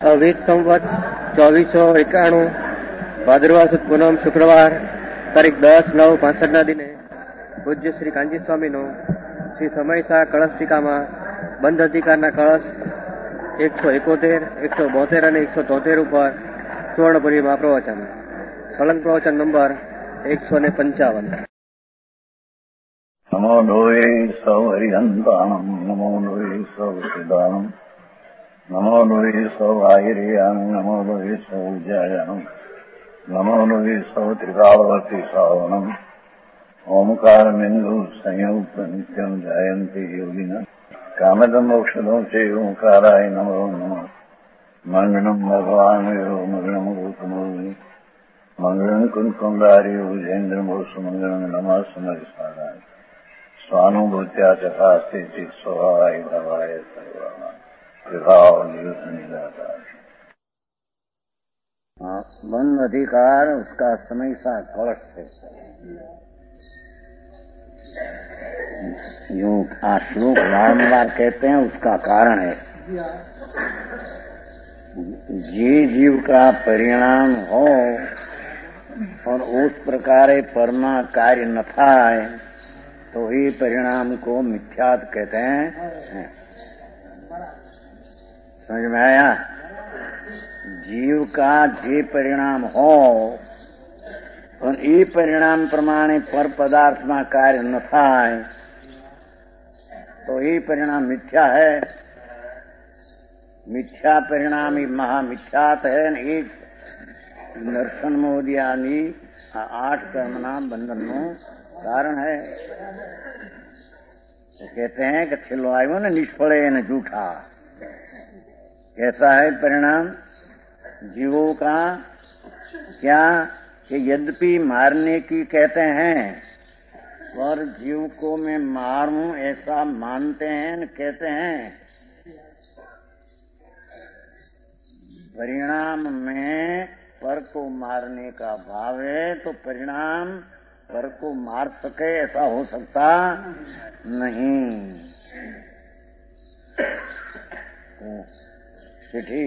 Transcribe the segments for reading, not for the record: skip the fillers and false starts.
અવિત સંવત 2491 ભાદરવા સુદ પૂનમ શુક્રવાર તારીખ 10/9/65 દિને પૂજ્ય શ્રી કાંજી સ્વામીનો શ્રી સમયસા કળશ ટીકામાં બંધ અધિકારના કળશ 171, 172 અને 173 ઉપર સુવર્ણપુરીમાં પ્રવચન. સળંગ પ્રવચન નંબર 155. નમો લોહે સૌ હરિહંતાણમ, નમો લોહે સૌ સિદ્ધાણમ, નમો લોહે સૌ આહિર્યાણમ, નમો લોહે સૌ જયાણમ, નમો લોહે સૌ ત્રિકાવતી શ્રાવણમ. ઓમકાર બિંદુ સંયુક્ત નિત્યમ જયંતિ યોગિના કામદમ મોક્ષદો છે ઓંકારાય નમો નમઃ. મંગળમ ભગવાન મંગળમ ગૌતમો મંગળમ કુંકુંડાર્યો જૈન્દ્રમો સુમંગળમ નમઃ સમરિસારાય સ્વાનુભૂત્યા ચકાસ્તે ચિત સ્વભાવાય ભવાય સર્વમાં વિભાવ નિયુત निराकार. બંધ अधिकार उसका समय सा कलश है. जो आ श्लोक बारंबार कहते हैं उसका कारण है. ये जीव का परिणाम हो और उस प्रकार परमा कार्य न थाय तो ये परिणाम को मिथ्यात कहते हैं. समझ में आया? जीव का जे परिणाम हो और ये परिणाम प्रमाणे पर पदार्थ में कार्य न थाय तो ये परिणाम मिथ्या है. मिथ्या परिणाम ही महामिथ्यात है. एक दर्शन मोदियानी 8 कर्मना बंधन नो कारण है. तो कहते हैं कि छिलो आयो न निष्फले न झूठा. कैसा है परिणाम जीवों का? क्या कि यद्यपि मारने की कहते हैं पर जीव को मैं मारूं ऐसा मानते हैं न कहते हैं. परिणाम में पर को मारने का भाव है तो परिणाम पर को मार सके ऐसा हो सकता नहीं. चिट्ठी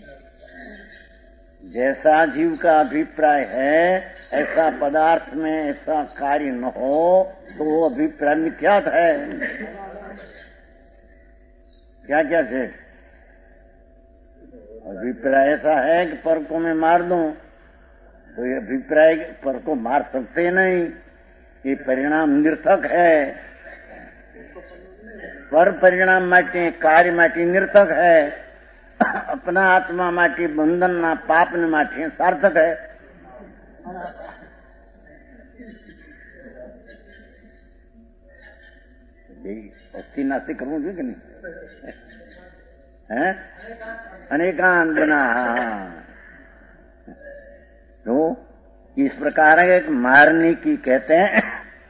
जैसा जीव का अभिप्राय है ऐसा पदार्थ में ऐसा कार्य न हो तो वो अभिप्राय मिथ्यात है. क्या क्या से अभिप्राय ऐसा है कि पर को मैं मार दूं तो ये अभिप्राय पर को मार सकते नहीं. ये परिणाम निर्थक है. पर परिणाम माटे कार्य माटे निर्थक है. अपना आत्मा माटे बंधन ना पाप ने माटे सार्थक है. अस्थि नास्तिक करવું જોઈએ કે નહીં? है अनेकांत बना. तो इस प्रकार है कि मारने की कहते हैं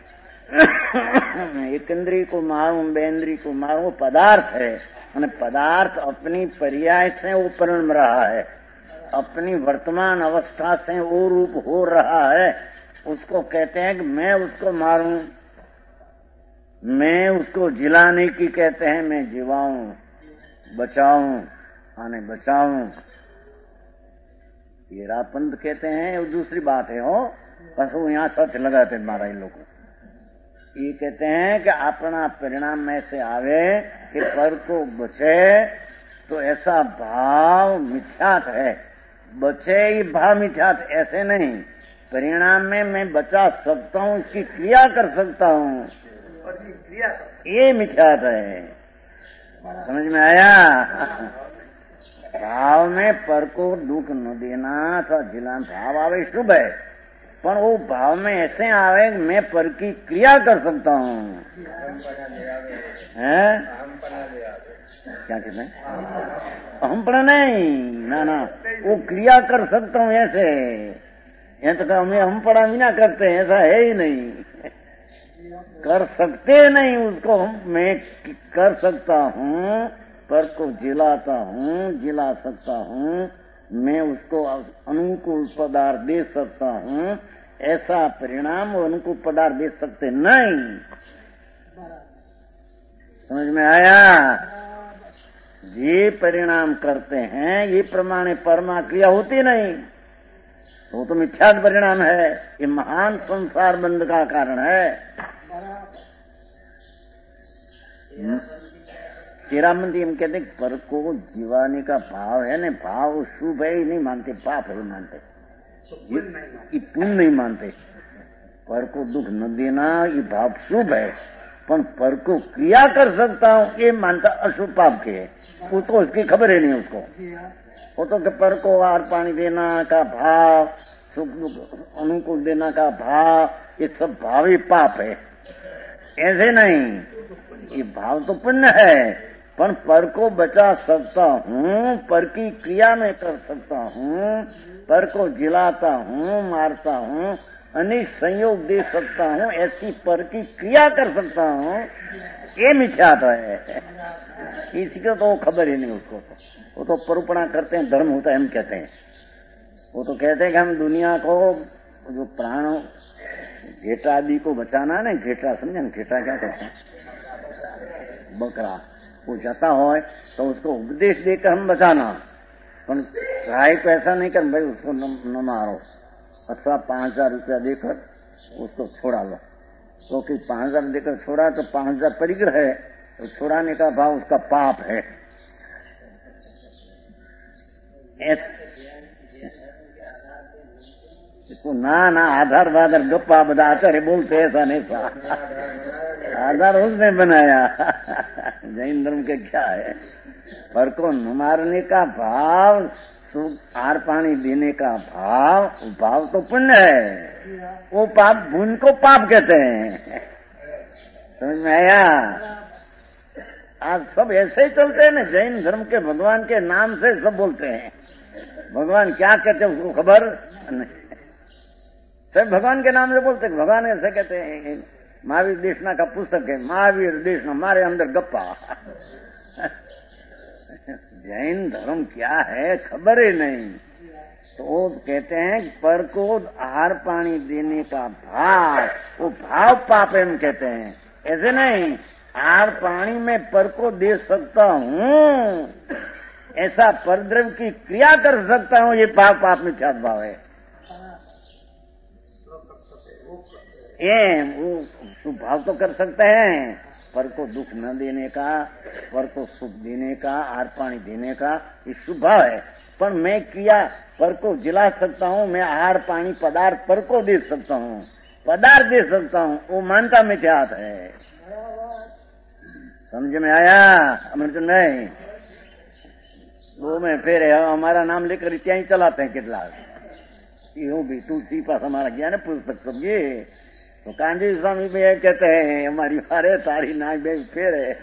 एक इंद्रिय को मारूं बेंद्री को मारूं वो पदार्थ है. और पदार्थ अपनी पर्याय से वो परिणम रहा है. अपनी वर्तमान अवस्था से वो रूप हो रहा है. उसको कहते हैं कि मैं उसको मारूं. मैं उसको जिलाने की कहते हैं मैं जिवाऊं बचाऊं आने बचाऊं. ये रापंथ कहते हैं वो दूसरी बात है. हो बस वो यहाँ सच लगाते मारा इन लोगों. ये कहते हैं कि अपना परिणाम ऐसे आवे कि पर को बचे तो ऐसा भाव मिथ्यात है. बचे ये भाव मिथ्यात ऐसे नहीं. परिणाम में मैं बचा सकता हूँ इसकी क्रिया कर सकता हूँ ये मिथ्यात है. समझ में आया? भाव में पर को दुख न देना अथवा जिला भाव आवे शुभ है पर वो भाव में ऐसे आवे मैं पर की क्रिया कर सकता हूँ. क्या कहते हैं? अहमपणा नहीं ना ना वो क्रिया कर सकता हूँ ऐसे. ये तो हमें अहमपणा बिना करते हैं ऐसा है ही नहीं. कर सकते नहीं उसको मैं कर सकता हूँ पर को जिलाता हूँ जिला सकता हूँ. मैं उसको अनुकूल पदार्थ दे सकता हूँ. ऐसा परिणाम अनुकूल पदार्थ दे सकते नहीं. समझ में आया? ये परिणाम करते हैं, ये प्रमाणे परमा क्रिया होती नहीं, तो मिथ्या परिणाम है। ये महान संसार बंध का कारण है। चेरामंदी हम कहते पर को जीवाने का भाव है न, भाव शुभ है ही नहीं मानते, पाप है मानते, ये पुण्य नहीं मानते। पर को दुख न देना ये भाव शुभ है, पर पर को क्रिया कर सकता हूं ये मानता अशुभ पाप के है। वो तो उसकी खबर ही नहीं उसको। वो तो पर को आहार पानी देना का भाव, सुख दुख अनुकूल देना का भाव, ये सब भाव ही पाप है। ऐसे नहीं, ये भाव तो पुण्य है, पर को बचा सकता हूँ, पर की क्रिया में कर सकता हूँ, पर को जिलाता हूँ, मारता हूँ, अनेक संयोग दे सकता हूँ, ऐसी पर की क्रिया कर सकता हूँ, ये मिथ्यात्व है। इसी को तो खबर ही नहीं उसको। वो तो परुपणा करते हैं, धर्म होता है हम कहते हैं। वो तो कहते हैं कि हम दुनिया को जो प्राण घेटा आदि को बचाना है ना, घेटा समझे ना, घेटा क्या कहते हैं, बकरा, वो जाता हो तो उसको उपदेश देकर हम बचाना, पर राय को ऐसा नहीं कर भाई उसको न मारो, अथवा 5,000 रुपया देकर उसको छोड़ा लो। क्योंकि 5,000 देकर छोड़ा तो 5,000 परिग्रह है, तो छुड़ाने का भाव उसका पाप है। इसको ना आधार वाधार गप्पा बदा आचार्य बोलते ऐसा नहीं सा, आधार उसने बनाया। जैन धर्म के क्या है, पर को न मारने का भाव, सुख आर पानी देने का भाव तो पुण्य है। वो पाप, पुण्य को पाप कहते हैं। समझ में आया? आज सब ऐसे ही चलते हैं ना, जैन धर्म के भगवान के नाम से सब बोलते हैं। भगवान क्या कहते हैं उसको खबर नहीं, सब भगवान के नाम से बोलते हैं। भगवान ऐसे कहते हैं, महावीर देशना का पुस्तक है, महावीर देशना, हमारे अंदर गप्पा। जैन धर्म क्या है खबर ही नहीं। तो कहते हैं पर को आहार पानी देने का भाव, वो भाव पाप हम कहते हैं। ऐसे नहीं, आहार पानी में पर को दे सकता हूँ, ऐसा परद्रव्य की क्रिया कर सकता हूँ, ये पाप मिथ्या भाव है। ये वो शुभ भाव तो कर सकते हैं, पर को दुख न देने का, पर को सुख देने का, आहार पानी देने का, ये शुभ भाव है। पर मैं क्रिया पर को जिला सकता हूँ, मैं आहार पानी पदार्थ पर को दे सकता हूँ, पदार्थ दे सकता हूँ, वो मानता मिथ्यात है। समझ में आया? अमृत नहीं वो में फिर हमारा नाम लेकर इतना ही चलाते हैं कितला। यूं भी तुलसी पास हमारा ज्ञान पुस्तक सब ये तो कांजी स्वामी भी कहते हैं हमारी मारे तारी नाक बे फिर है।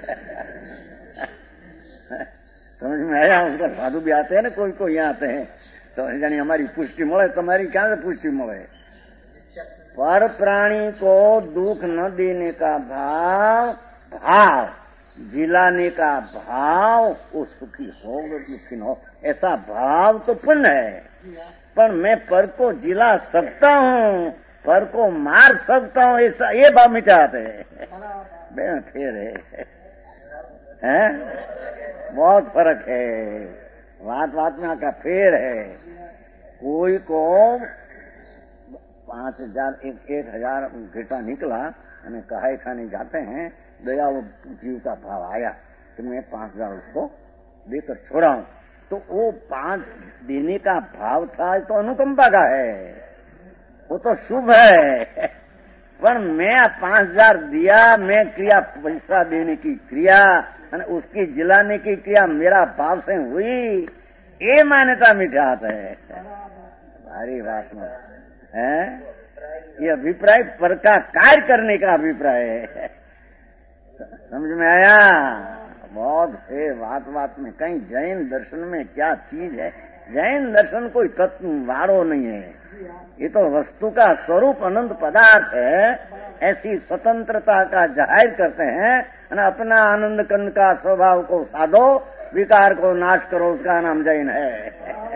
समझ में आया? उसका साधु भी आते हैं ना, कोई यहाँ आते हैं तो यानी हमारी पुष्टि मिले, तुम्हारी क्या से पुष्टि मिले? पर प्राणी को दुख न देने का भाव, जिलाने का भाव, वो सुखी हो दुखी न हो, ऐसा भाव तो पुण्य है। पर मैं पर को जिला सकता हूँ, पर को मार सकता हूँ, ऐसा ये भाव मिटाते हैं। फिर है बहुत फर्क है, बात में का फेर है। कोई को 5,000 1,000 घटा निकला, हमें कहाई खाने जाते हैं, दयालु जीव का भाव आया कि मैं 5,000 उसको देकर छोड़ाऊं, तो वो 5 देने का भाव था, तो अनुकंपा का है, वो तो शुभ है। पर मैं 5,000 दिया, मैं क्रिया पैसा देने की क्रिया, उसकी जिलाने की क्रिया मेरा भाव से हुई, ये मान्यता मिठात है। भारी बात में है ये अभिप्राय, पर का कार्य करने का अभिप्राय है। समझ में आया? बहुत है बात में। कहीं जैन दर्शन में क्या चीज है? जैन दर्शन कोई तत्व वाड़ो नहीं है, ये तो वस्तु का स्वरूप अनंत पदार्थ है। ऐसी स्वतंत्रता का जाहिर करते हैं, अपना आनंद कंद का स्वभाव को साधो, विकार को नाश करो, उसका नाम जैन है।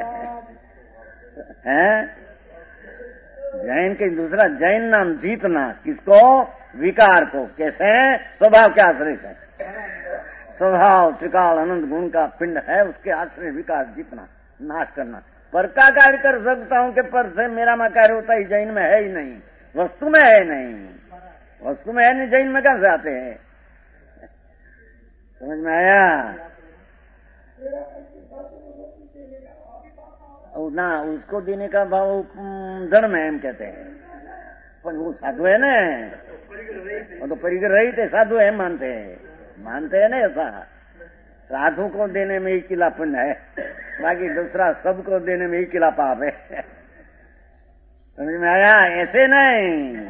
जैन के दूसरा जैन नाम जीतना, किसको? विकार को। कैसे? स्वभाव के आश्रय से। स्वभाव त्रिकाल अनंत गुण का पिंड है, उसके आश्रय विकार जीतना, नाश करना। पर का कार्य कर सकता हूं कि पर से मेरा में कार्य होता ही जैन में है ही नहीं, वस्तु में है नहीं, वस्तु में है नहीं, जैन में कैसे आते हैं? समझ में आया? ना उसको देने का भाव धर्म है, हम कहते हैं, पर वो साधु है ना, वो तो परिग्रह रहित है, साधु है मानते हैं ना। ऐसा साधु को देने में ही किला पुण्य है, बाकी दूसरा सबको देने में ही किला पाप है। समझ में आया? ऐसे नहीं,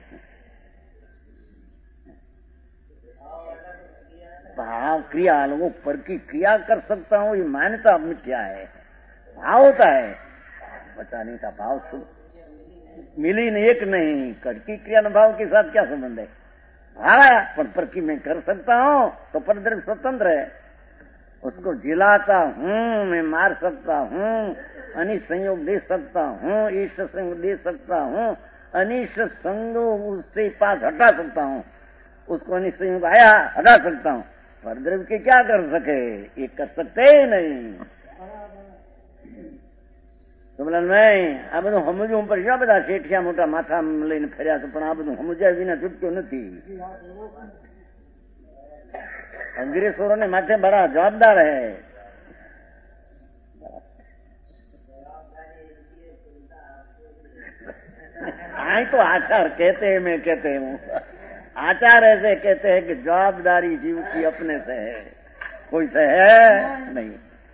भाव क्रिया, लोगों पर की क्रिया कर सकता हूं, ये मान्यता मिथ्या है। भाव होता है बचाने का, भाव मिली नहीं, एक नहीं, कर की क्रिया न भाव के साथ क्या संबंध है? भाव आया, पर की मैं कर सकता हूं तो परद्रव्य स्वतंत्र है, उसको जिलाता हूं, मैं मार सकता हूं, अनिष्ट संयोग दे सकता हूं, इष्ट संयोग दे सकता हूं, अनिष्ट संयोग उससे पास हटा सकता हूं, उसको अनिष्ट संयोग आया हटा सकता हूं। परद्रव्य के क्या कर सके? ये कर सकते ही नहीं। તો બોલા નહીં, આ બધું સમજવું પડશે। આ બધા શેઠિયા મોટા માથા લઈને ફર્યા છે, પણ આ બધું સમજ્યા વિના છૂટતો નથી। અંગ્રેજોને માથે બડા જવાબદાર है। आई तो आचार कहते हैं, मैं कहते हूँ आचार ऐसे कहते हैं कि जवाबदारी जीव की अपने से है, कोई से है नहीं।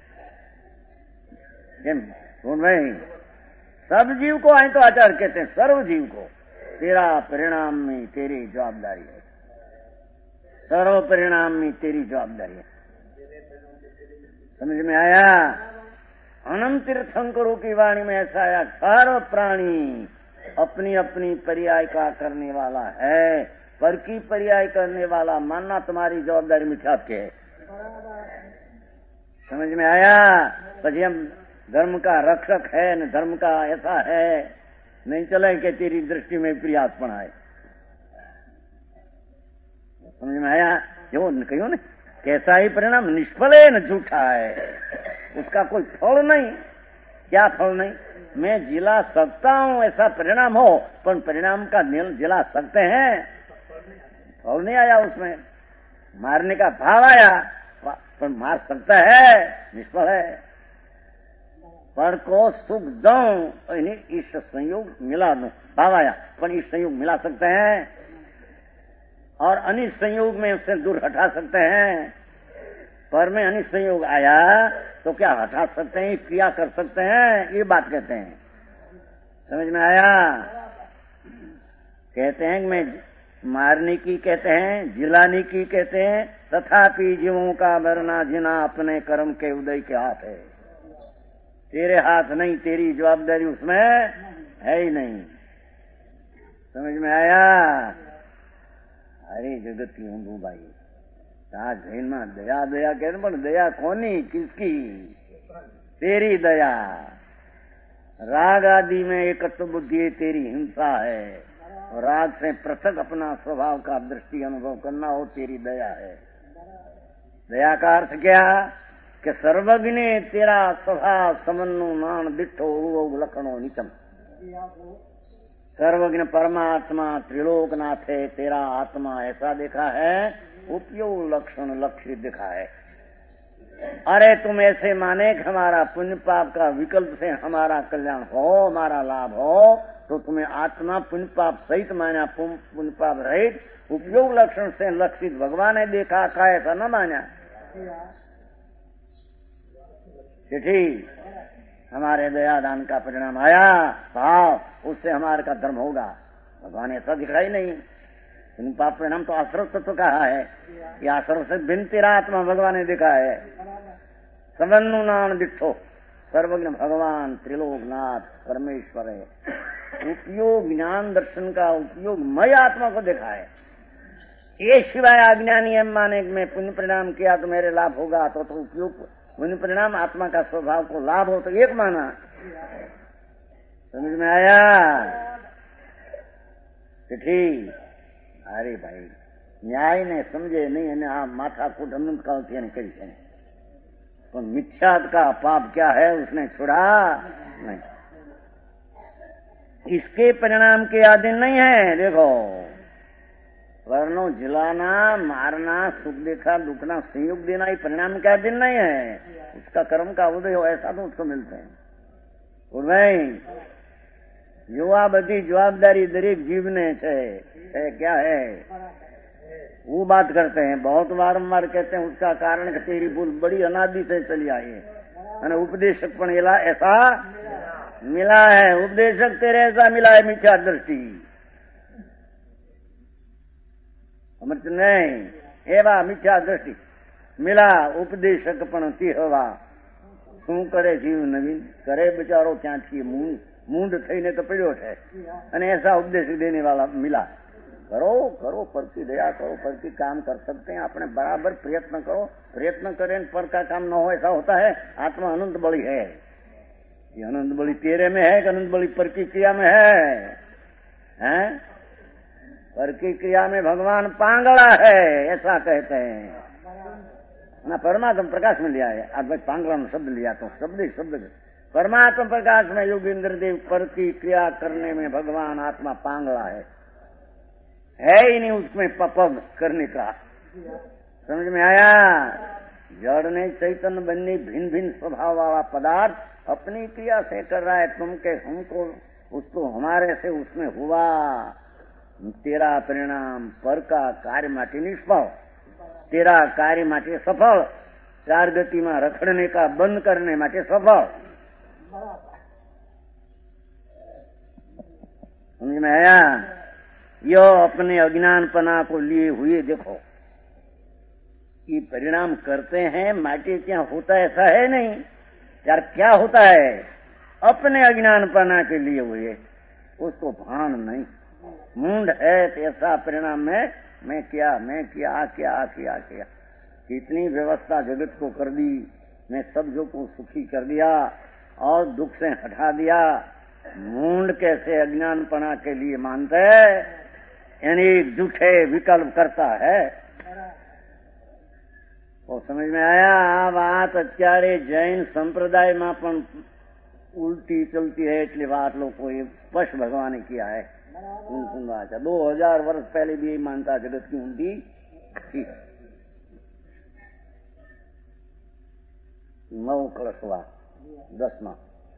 नहीं, सब जीव को आई तो आचार कहते हैं, सर्व जीव को तेरा परिणाम में तेरी जवाबदारी है, सर्व परिणाम में तेरी जवाबदारी है। समझ में आया? अनंत तीर्थंकरों की वाणी में ऐसा आया, सर्व प्राणी अपनी अपनी पर्याय का करने वाला है, पर की पर्याय करने वाला मानना तुम्हारी जवाबदारी में छाप के है। समझ में आया? પછી हम धर्म का रक्षक है न धर्म का ऐसा है, नहीं चले कि तेरी दृष्टि में प्रियासपण आए। समझ में आया? जो कहो न कैसा ही परिणाम निष्फल है न झूठा है, उसका कोई फल नहीं। क्या फल नहीं? मैं जिला सकता हूं ऐसा परिणाम हो, पर परिणाम का जिला सकते हैं, फल नहीं आया उसमें। मारने का भाव आया, पर मार सकता है, निष्फल है। पर को सुख दऊं, इन्हें इष्ट संयोग मिला दूं, भाव आया, पर इष्ट संयोग मिला सकते हैं और अनिष्ट संयोग में उससे दूर हटा सकते हैं। पर में अनिष्ट संयोग आया तो क्या हटा सकते हैं, क्रिया कर सकते हैं, ये बात कहते हैं। समझ में आया? कहते हैं कि मैं मारने की कहते हैं, जिलाने की कहते हैं, तथापि जीवों का मरना जिना अपने कर्म के उदय के हाथ है। तेरे हाथ नहीं, तेरी जवाबदारी उसमें है ही नहीं। समझ में आया? अरे जगत की ऊंधू भाई, આ જૈનમાં દયા દયા કહે, પણ દયા કોની, किसकी? तेरी दया। राग आदि में एकत्व बुद्धि तेरी हिंसा है, और राग से पृथक अपना स्वभाव का दृष्टि अनुभव करना हो तेरी दया है। दया का अर्थ क्या? कि सर्वज्ञ तेरा स्वभाव समन्नु नान दिठो लखणो निचम। सर्वज्ञ परमात्मा त्रिलोकनाथ है, तेरा आत्मा ऐसा देखा है, उपयोग लक्षण लक्ष्य दिखा है। अरे तुम ऐसे माने कि हमारा पुण्य पाप का विकल्प से हमारा कल्याण हो, हमारा लाभ हो, तो तुम्हें आत्मा पुण्य पाप सहित माना, पुण्य पाप रहित उपयोग लक्षण से लक्षित भगवान ने देखा का, ऐसा न माना। ठीक, हमारे दयादान का परिणाम आया, भाव, उससे हमारे का धर्म होगा। भगवान ऐसा दिखाई नहीं। पुण्य पाप परिणाम तो आश्रव तत्व कहा है, यह आश्रव से भिन्न तेरा आत्मा भगवान ने देखा है। समन्नु नान दिठो, सर्वज्ञ भगवान त्रिलोकनाथ परमेश्वर है। उपयोग ज्ञान दर्शन का उपयोग मय आत्मा को देखा है। ये शिवाय अज्ञानी एम माने मैं पुण्य परिणाम किया तो मेरे लाभ होगा, तो उपयोग पुण्य परिणाम आत्मा का स्वभाव को लाभ हो, तो एक माना। समझ में आया? ठीक। अरे भाई, ન્યાય ને સમજે નહીં અને આ માથાકૂટ અનંત કાળથી એને કરી છે, પણ મિથ્યાત કા પાપ क्या है उसने छोड़ा नहीं, इसके परिणाम के आधीन नहीं है। देखो वर्णों जलाना, मारना, सुख देखा दुखना, संयोग देना, ये परिणाम के अधीन नहीं है। उसका कर्म का उदय हो ऐसा तो उसको मिलते हैं। और नहीं जो आ बधी जवाबदारी दरेक जीवने છે क्या है वो बात करते हैं, बहुत वारंवार कहते हैं उसका कारण कि तेरी भूल बड़ी अनादि से चली आई है અને उपदेशक પણ ऐसा मिला है, उपदेशक तेरे ऐसा मिला है मिथ्या दृष्टि समझ नहीं एवा मिथ्या दृष्टि मिला उपदेशक પણ તે હવા શું કરે જીવ નવીન કરે બચારો ક્યાંથી મૂંડ થઈને તો પડ્યો છે અને ऐसा उपदेश देने वाला मिला। करो करो पर की दया करो, पर की काम कर सकते हैं, अपने बराबर प्रयत्न करो, प्रयत्न करें पर का काम न हो ऐसा होता है। आत्मा अनंत बड़ी है, ये अनंत बड़ी तेरे में है कि अनंत बड़ी पर की क्रिया में है? पर की क्रिया में भगवान पांगड़ा है ऐसा कहते हैं ना, परमात्मा प्रकाश में लिया है। अब भाई पांगड़ा शब्द लिया तो शब्द परमात्मा प्रकाश में योगेंद्र देव पर की क्रिया करने में भगवान आत्मा पांगड़ा है ही नहीं उसमें पग करने का। समझ में आया? जड़ ने चैतन्य बनने भिन्न भिन्न स्वभाव वाला पदार्थ अपनी क्रिया से कर रहा है, तुम के हमको उसको हमारे से उसमें हुआ तेरा परिणाम पर का कार्य माटे निष्फળ, तेरा कार्य माटे सफल, चार गति में रखड़ने का बंद करने माटे सफल। समझ में आया? यो अपने अज्ञानपना को लिए हुए देखो ये परिणाम करते हैं, माटे क्या होता है ऐसा है नहीं यार। क्या होता है? अपने अज्ञानपना के लिए हुए, उसको भान नहीं, मूंड है तो ऐसा परिणाम में मैं किया कितनी व्यवस्था जगत को कर दी, मैं सब जो को सुखी कर दिया और दुख से हटा दिया। मूंड कैसे अज्ञानपना के लिए मानते है, यानी झूठे विकल्प करता है। वो समझ में आया? आ बात અત્યારે જૈન સંપ્રદાયમાં પણ ઉલટી चलती है, એટલી વાત લોકો સ્પષ્ટ ભગવાને किया है। सुनवा 2000 वर्ष पहले भी यही मानता जगत की उल्टी थी। 9 कलशवा 10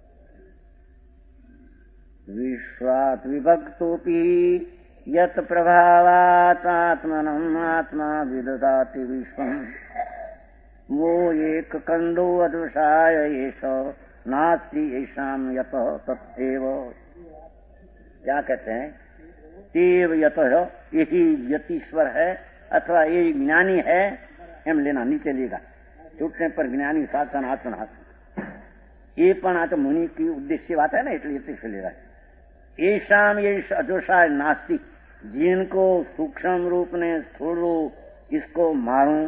विश्वात् विभक्तोऽपि यत् प्रभावात् आत्मनम् आत्मा विदधाति विश्वम् वो एक कंदो अदृशाय एष नास्ति येषाम् यतः तथैव। क्या कहते हैं? तेव यतः यही यतीश्वर है अथवा ये ज्ञानी है, एम लेना नीचे लेगा छूटने पर ज्ञानी साधन आत्मनाथ ये पण आ तो मुनि की उद्देश्य बात है ना, इसलिए यतीश्वर ले रहा है। येषाम ये अदोषाय नास्ति, जिनको सूक्ष्म रूप ने स्थूल रूप इसको मारूं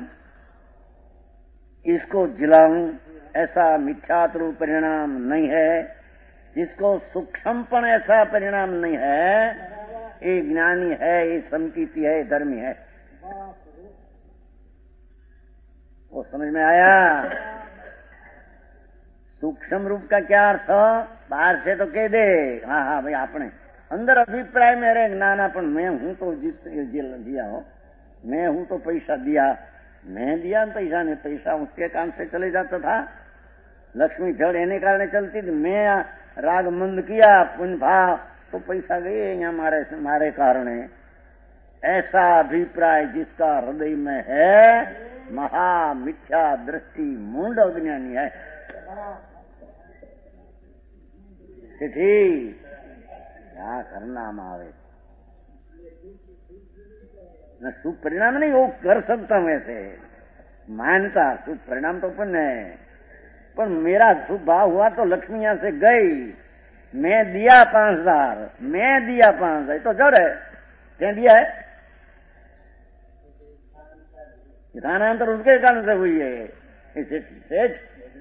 इसको जिलाऊं ऐसा मिथ्यात रूप परिणाम नहीं है, जिसको सूक्ष्मपन ऐसा परिणाम नहीं है, ये ज्ञानी है, ये संकीर्ति है, धर्मी है। वो समझ में आया? सूक्ष्म रूप का क्या अर्थ? बाहर से तो कह दे हाँ भाई आपने अंदर अभिप्राय में रहे ना पण मैं हूं तो दिया हो, मैं हूं तो पैसा दिया, मैं दिया पैसा नहीं, पैसा उसके काम से चले जाता था। लक्ष्मी जड़ एने कारण चलती थी, मैं राग मंद किया पुण्य भाव तो पैसा गए यहाँ मारे कारण। ऐसा अभिप्राय जिसका हृदय में है महा मिथ्या दृष्टि मूंड अज्ञानी है। ठीक क्या करना आवे न शुभ परिणाम नहीं, वो कर सकता हूं ऐसे मानता, शुभ परिणाम तो अपन है, पर मेरा शुभ भाव हुआ तो लक्ष्मी यहां से गई, मैं दिया 5000 तो जड़ है, क्या दिया है स्थानांतर उसके कारण से हुई है। इसे सेठ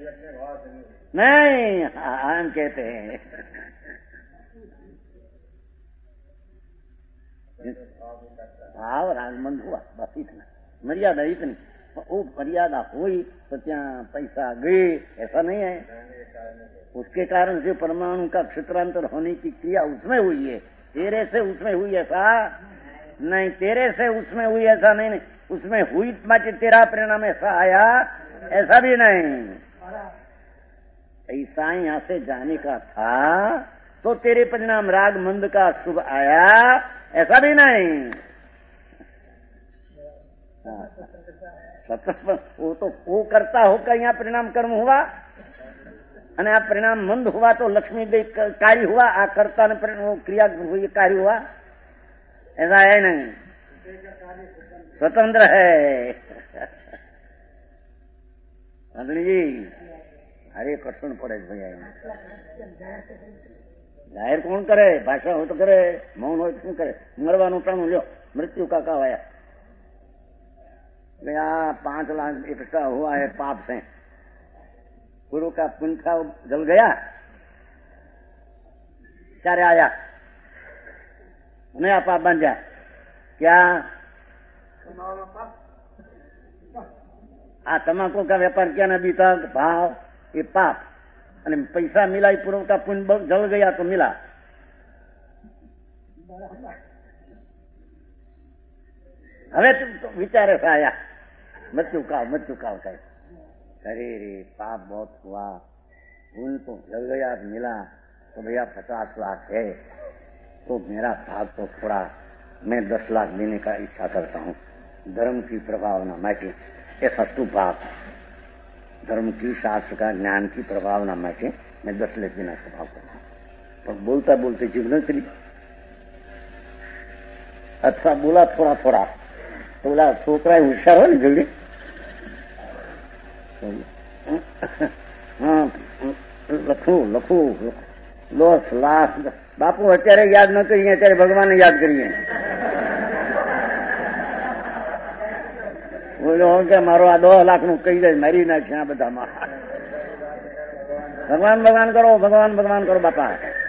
नहीं हम कहते हैं भाव रागमंद हुआ, बस इतना, मर्यादा इतनी। वो मर्यादा हुई तो क्या पैसा गए, ऐसा नहीं है। उसके कारण से परमाणु का क्षेत्रांतर होने की क्रिया उसमें हुई है, तेरे से उसमें हुई ऐसा नहीं, तेरे से उसमें हुई ऐसा नहीं, उसमें हुई माचे तेरा परिणाम ऐसा आया, ऐसा भी नहीं। ऐसा यहाँ से जाने का था तो तेरे परिणाम राग मंद का शुभ आया, ऐसा भी नहीं। वो तो वो करता होकर यहाँ परिणाम कर्म हुआ, અને આ પરિણામ મંદ हुआ तो लक्ष्मी देव कार्य हुआ, आ कर्ता ने क्रिया हुई कार्य हुआ, ऐसा है नहीं, स्वतंत्र है। अंजलि जी अरे कठिन पड़े भैया, जाहिर कौन करे, भाषा हो तो करे, मौन हो तो करे, मरવાનું टाણું લ્યો, मृत्यु का आया। 5 लाख इकट्ठा हुआ है पाप से, गुरु का पुंखा जल गया, क्यारे आया, नया पाप बन जाए क्या? आ तमाकू का व्यापार किया ना, अभी तक भाव ये पाप, અને पैसा मिला, पूर्व का पुण्य जल गया तो मिला। હવે तो विचार ऐसा आया, मृत्यु का कहे, अरे रे पाप बहुत हुआ, पुण्य तो जल गया मिला, तो भैया 50 लाख है, तो मेरा भाग तो थोड़ा, मैं 10 लाख देने का इच्छा करता हूँ, धर्म की प्रभावना माटे, ऐसा तू भाग, धर्म की शास्त्र का ज्ञान की प्रभावना माटे मैं 10 लाख देना का भाव करता हूँ। पर बोलता बोलते जीवन चली, अथवा बोला थोड़ा थोड़ा, तो बोला छोकरा होशियार हो जल्दी, લખું 10 લાખ બાપુ અત્યારે યાદ ન કરીએ, અત્યારે ભગવાનને યાદ કરીએ। બોલો કે મારો આ 10 લાખનું કહી દે, મારી નાખશે આ બધામાં। ભગવાન ભગવાન કરો, ભગવાન ભગવાન કરો બાપા।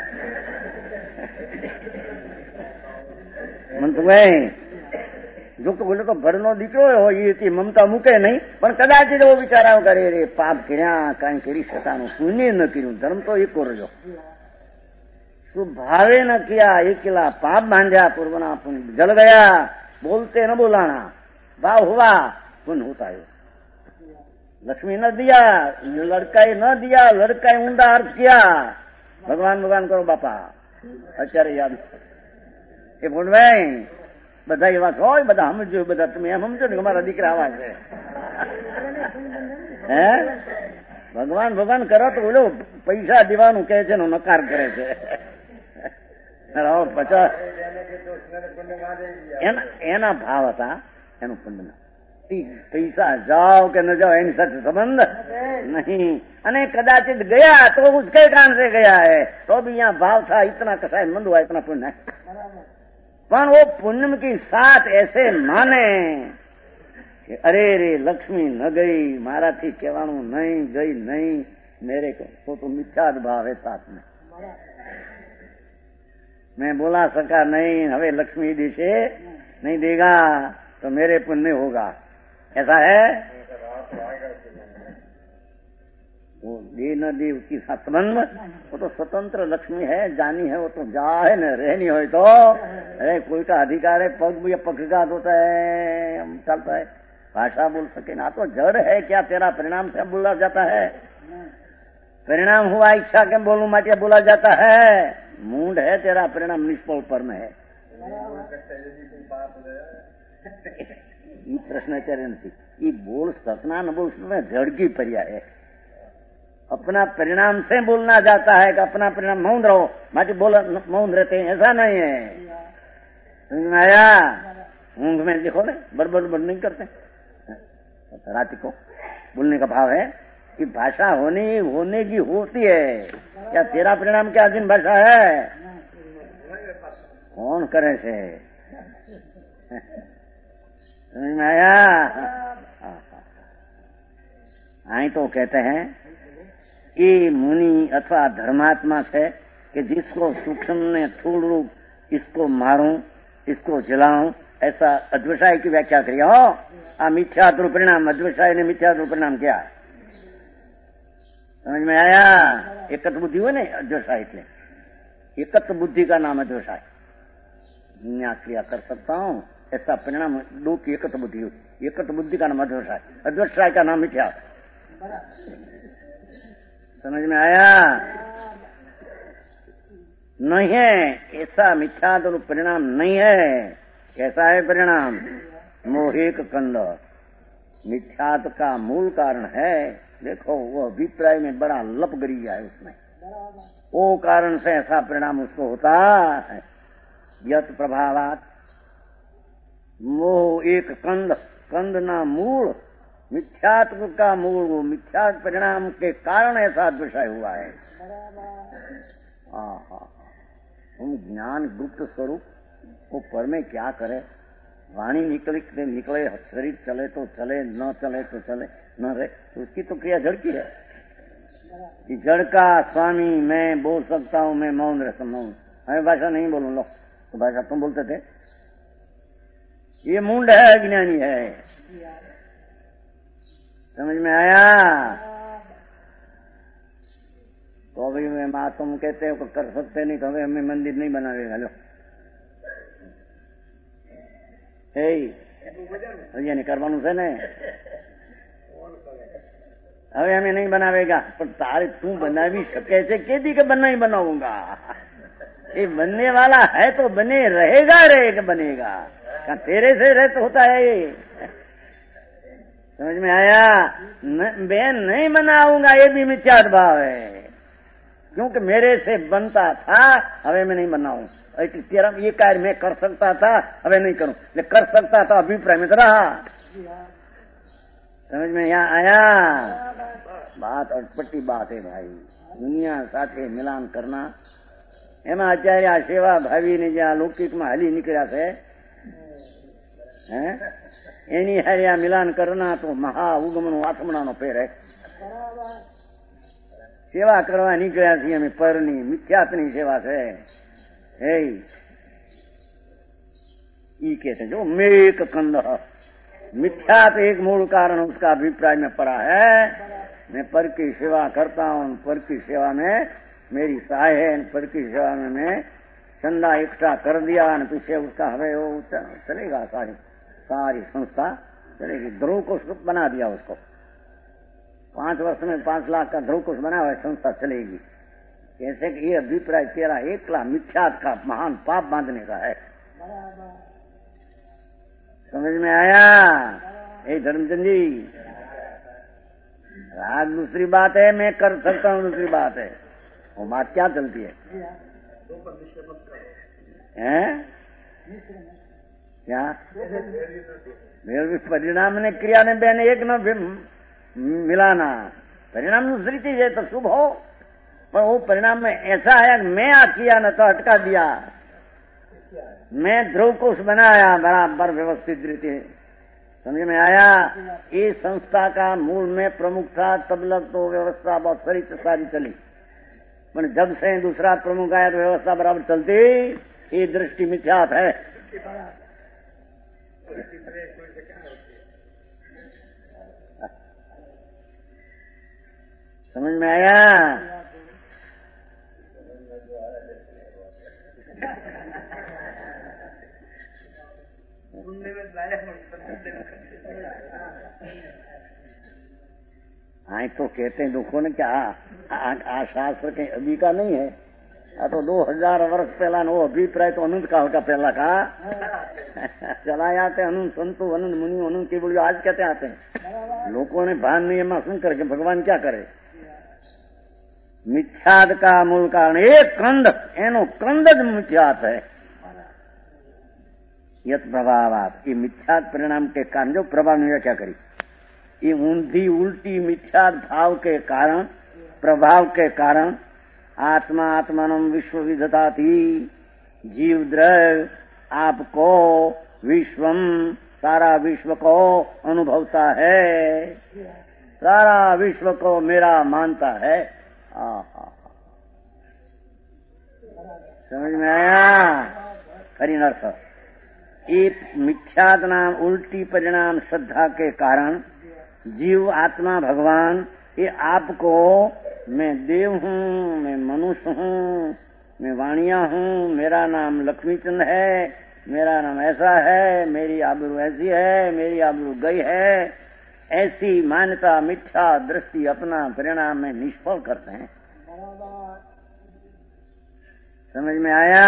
મનસુખભાઈ જો તો બોલે તો ભરનો દીકરો હોય એ મમતા મૂકે નહીં, પણ કદાચ એવો વિચાર આવ કરે, રે પાપ કર્યા, કાંઈ કરી શકાનું, પુણ્ય ન કર્યું, ધર્મ તો એક કરજો, भावे न किया, एक किला पाप बांधा, पूर्वना पुण्य जल गया, बोलते न बोलाना, भाव हुआ पुण्य होता है। लक्ष्मी न दिया, लड़काई न दिया, लड़काई ऊंधा अर्थ किया, भगवान भगवान करो बापा। અત્યારે યાદ એ બોલવાય બધા એવા હોય, બધા સમજો, બધા તમે એમ સમજો ને અમારા દીકરા આવા છે, હે ભગવાન ભગવાન કરો તો બોલો પૈસા દેવાનું કહે છે ને નકાર કરે છે। 50 એના ભાવ હતા, એનું પુણ્ય। પૈસા જાઓ કે ન જાઓ એની સાથે સંબંધ नहीं, અને कदाचित गया तो उसके कारण से गया है, तो भी यहाँ भाव था, इतना कसाय मंद हुआ, इतना पुण्य है। पर वो पुण्य की साथ ऐसे माने कि अरे रे लक्ष्मी न गई, मारा थी कहवाणु नहीं, गई नहीं मेरे को, तो मिथ्या भाव है साथ में। मैं बोला सका नहीं, हवे लक्ष्मी दिशे नहीं देगा तो मेरे पुण्य होगा, ऐसा है। वो दे न दे उसकी साथ संबंध, वो तो स्वतंत्र लक्ष्मी है, जानी है, वो तो जाए न रहनी हो तो, अरे कोई का अधिकार है, पग या पक्षघात होता है, हम चलता है, भाषा बोल सके ना, तो जड़ है क्या तेरा परिणाम से बोला जाता है, परिणाम हुआ इच्छा के बोलू माटे बोला जाता है, मूंड है तेरा परिणाम निष्फल परम है। ये प्रश्नाचार्य थी, ये बोल सकना न बोल सकना जड़गी पर्या है। अपना परिणाम से बोलना जाता है कि अपना परिणाम मौन रहो, माटे बोला मौन रहते हैं, ऐसा नहीं है। आया ऊंघ में देखो ना, बड़बड़ नहीं करते, रात को बोलने का भाव है कि भाषा होने की होती है। क्या तेरा परिणाम क्या अधीन भाषा है? कौन करे से आया? आई तो कहते हैं ये मुनि अथवा धर्मात्मा है कि जिसको सूक्ष्म ने स्थूल रूप इसको मारूं इसको जलाऊं, ऐसा अद्वैसाय की व्याख्या करी हो। आ मिथ्यात्व परिणाम, अद्वैसाय ने मिथ्यात्व परिणाम किया, समझ में आया। एकत्र बुद्धि हो नहीं अद्वैसाय, એટલે एकत्र बुद्धि का नाम अद्वैसाय। दुनिया क्रिया कर सकता हूं ऐसा परिणाम दो की एकत्र बुद्धि हो, एकत्र बुद्धि का नाम अद्वैसाय, अद्वैसाय का नाम मिथ्या। समझ में आया। नहीं है ऐसा मिथ्यात्व परिणाम नहीं है। कैसा है परिणाम? मोहिक कंद मिथ्यात्व का मूल कारण है। देखो वो अभिप्राय में बड़ा लप गिरी गया है उसमें, वो कारण से ऐसा परिणाम उसको होता है। यत प्रभावात मोह एक कंद, कंद ना मूल, मिथ्यात्व का मूल, वो मिथ्यात्व परिणाम के कारण ऐसा विषय हुआ है। हम ज्ञान गुप्त स्वरूप वो पर में क्या करे, वाणी निकले शरीर चले तो चले, न चले तो चले, न रहे तो उसकी तो क्रिया जड़ की है। कि जड़ का स्वामी मैं बोल सकता हूं, मैं मौन रहता हूं, हमें भाषा नहीं बोलूं। लो तो भाषा तुम बोलते थे, ये मूंड है, अज्ञानी है। समझ में आया। तो अभी मैं माँ तुम कहते हो कर सकते नहीं, तो हमें हमें मंदिर नहीं बनावेगा। लो नहीं करवाનું છે ને, હવે અમે નહીં બનાવેગા, પણ તારે તું બનાવી શકે છે કે દી કે नहीं बनाऊंगा। ये बनने वाला है तो बने रहेगा, रहेगा बनेगा, क्या तेरे से रह तो होता है ये। समझ में आया। मैं नहीं बनाऊंगा ये भी मिथ्यात्व भाव है, क्योंकि मेरे से बनता था, हमें मैं नहीं बनाऊं। तेरा ये कार्य मैं कर सकता था, हमें नहीं करूं, लेकिन कर सकता था अभिप्राय में तो रहा। समझ में यहाँ आया। बात अटपटी बात है भाई, दुनिया साथे मिलान करना। एमा आचार्य सेवा भावी ने ज्યાં લૌકિકમાં હાલી નીકળ્યા છે, એની હારે મિલાન કરના તો મહા ઉગમનો આથમણાનો ફેર है। सेवा करवा નીકળ્યા છીએ અમે, પરની મિથ્યાત્વની સેવા છે। कहते जो मेक कंद, मिथ्यात्व एक मूल कारण उसका अभिप्राय में पड़ा है। मैं पर की सेवा करता हूं, पर की सेवा में मेरी सहाय है, पर की सेवा में मैं चंदा इकट्ठा कर दिया, पीछे उसका हमें वो चलेगा, सारी संस्था चलेगी। ध्रुव कोष बना दिया उसको, 5 वर्ष में 5 लाख का ध्रुव कोष बना हुआ है, संस्था चलेगी। कैसे कि ये अभिप्राय तेरा एकला मिथ्यात्व का महान पाप बांधने का है। समझ में आया। ए धर्मचंद जी, राग दूसरी बात है, मैं कर सकता हूं दूसरी बात है। वो बात क्या चलती है? क्या परिणाम ने क्रिया ने बहन एक न मिलाना। परिणाम दूसरी चीज है तो शुभ हो, पर वो परिणाम में ऐसा है मैं किया न तो अटका दिया। मैं ध्रुव कोष बनाया बराबर व्यवस्थित रीति। समझ में आया। ये संस्था का मूल में प्रमुख था, तब लग तो व्यवस्था बहुत सारी चली, पर जब से दूसरा प्रमुख आया तो व्यवस्था बराबर चलती। ये दृष्टि मिथ्यात है। समझ में आया। हाँ तो कहते हैं दुखों ने क्या आ शास्त्र कहीं अभी का नहीं है, आ तो 2000 वर्ष पहला नो अभिप्राय तो अनंत काल का पहला का चला आते। अनंत संतो, अनंत मुनि, अनंत के बोलियो आज कहते आते हैं। लोगों ने भान नहीं है सुन करके भगवान क्या करे। मिथ्यात का मूल कारण एक कंद, एनो कंद ज मिथ्यात है। यत प्रभावात, ये मिथ्यात परिणाम के कारण जो प्रभाव ने व्याख्या करी, ये ऊंधी उल्टी मिथ्यात भाव के कारण, प्रभाव के कारण आत्मा आत्मानम विश्व विधता थी। जीव द्रव्य आपको विश्वम सारा विश्व को अनुभवता है, सारा विश्व को मेरा मानता है। समझ में आया। खरी अर्थ एक मिथ्यात नाम उल्टी परिणाम श्रद्धा के कारण जीव आत्मा भगवान ये आपको मैं देव हूँ, मैं मनुष्य हूँ, मैं वाणिया हूँ, मेरा नाम लक्ष्मीचंद है, मेरा नाम ऐसा है, मेरी आबरू ऐसी है, मेरी आबरू गई है, ऐसी मान्यता मिथ्या दृष्टि अपना परिणाम में निष्फल करते हैं। समझ में आया?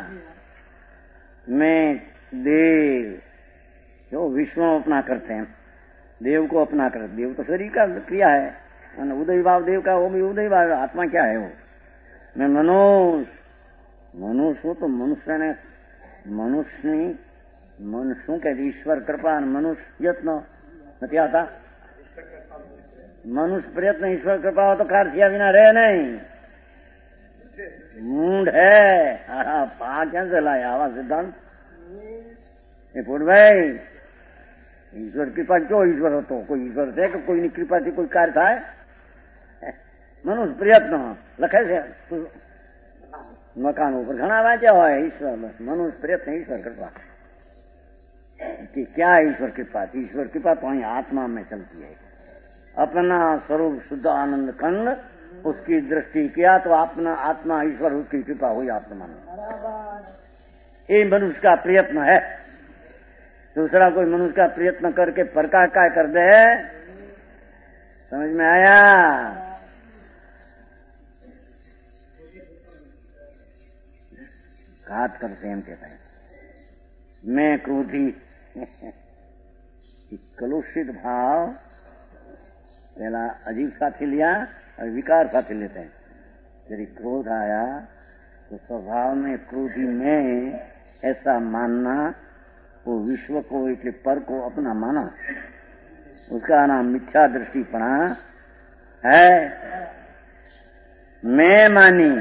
मैं देव जो विश्व अपना करते हैं, देव को अपना करते, देव तो शरीर का क्रिया है, उदय भाव देव का, वो भी उदय भाव, आत्मा क्या है वो? मैं मनुष्य हूँ, तो मनुष्य ने मनुष्यों के ईश्वर कृपा मनुष्य यत्न नहीं आता, मनुष्य प्रयत्न ईश्वर कृपा हो तो कार्य किया बिना रहे नहीं, मूड है। कैसे लाया आवा सिद्धांत भाई? ईश्वर कृपा क्यों ईश्वर हो? तो कोई ईश्वर थे कि कोई कृपा थी कोई कार्य था? मनुष्य प्रयत्न लखे से मकान ऊपर घना वाचा हो ईश्वर, बस मनुष्य प्रयत्न ईश्वर कृपा कि क्या ईश्वर कृपा थी? ईश्वर कृपा तो वहीं आत्मा में चलती है। अपना स्वरूप शुद्ध आनंद खंड उसकी दृष्टि किया तो अपना आत्मा ईश्वर उसकी कृपा हुई आत्मा में। ये मनुष्य का प्रयत्न है। दूसरा कोई मनुष्य का प्रयत्न करके प्रकार काय कर दे, समझ में आया? घात करते हैं कहते हैं। मैं क्रोधी कलुषित भाव पहला अजीब साथी लिया और विकार साथी लेते हैं। यदि क्रोध आया तो स्वभाव में क्रोधी में ऐसा मानना, वो विश्व को इसलिए पर को अपना माना, उसका नाम मिथ्या दृष्टिपणा है। मैं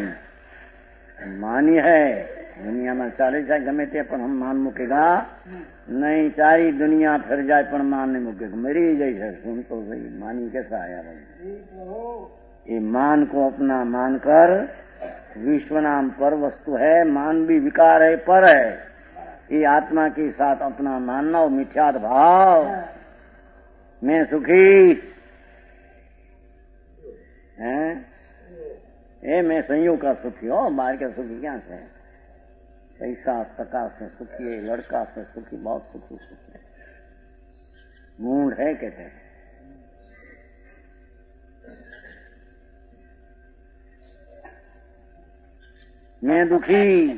मानी है दुनिया में चाले जाए गमे ते पण हम मान मुकेगा नहीं, सारी दुनिया फिर जाए पण मान नहीं मुकेगा। मेरी जैसे सुन तो सही, मानी कैसा आया भाई? ये मान को अपना मानकर विश्व नाम पर वस्तु है, मान भी विकार है, पर है। ये आत्मा के साथ अपना मानना और मिथ्यात भाव, मैं सुखी है, ये मैं संयोग का सुखी हो, बाहर का सुखी क्या से? पैसा टका से सुखी है, लड़का से सुखी, बहुत सुखी है, मूड है कहते हैं। मैं दुखी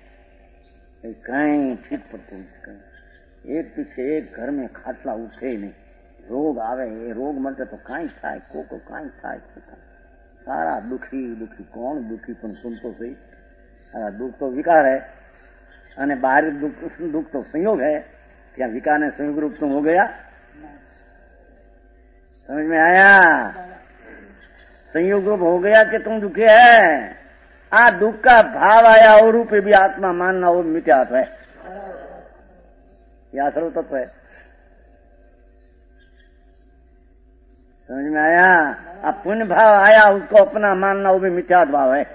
कहीं ठीक पर एक पीछे एक घर में खाटला उठे नहीं, रोग आवे, ये रोग मटे तो काई थाय, को काई थाय, सारा दुखी दुखी। कौन दुखी? पण सुन तो सही, सारा दुख तो विकार है અને बाहरी दुख तो संयोग है। क्या विकार ने संयोग रूप तुम हो गया? समझ में आया? संयोग रूप हो गया कि तुम दुखी है। आ दुख का भाव आया और रूप भी आत्मा मानना वो मिथ्यात्व है, यह सर्व तत्व है। समझ में आया? अब पुण्य भाव आया उसको अपना मानना वो भी मिथ्यात भाव है।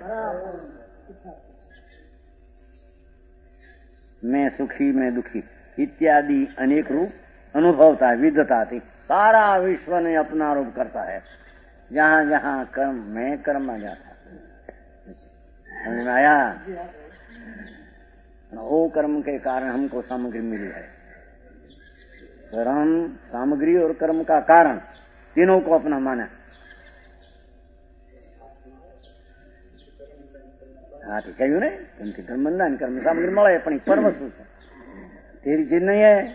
मैं सुखी मैं दुखी इत्यादि अनेक रूप अनुभवता है, विधता थी। सारा विश्व ने अपना रूप करता है, जहां जहां कर्म में कर्म आ जाता है। समझ में आया? वो कर्म के कारण हमको सामग्री मिली है। कर्म, सामग्री और कर्म का कारण तीनों को अपना माना। हाँ तो कहू ने कर्म बंधन कर्म सामग्री મળે પણ પર વસ્તુ છે, तेरी चीज नहीं है।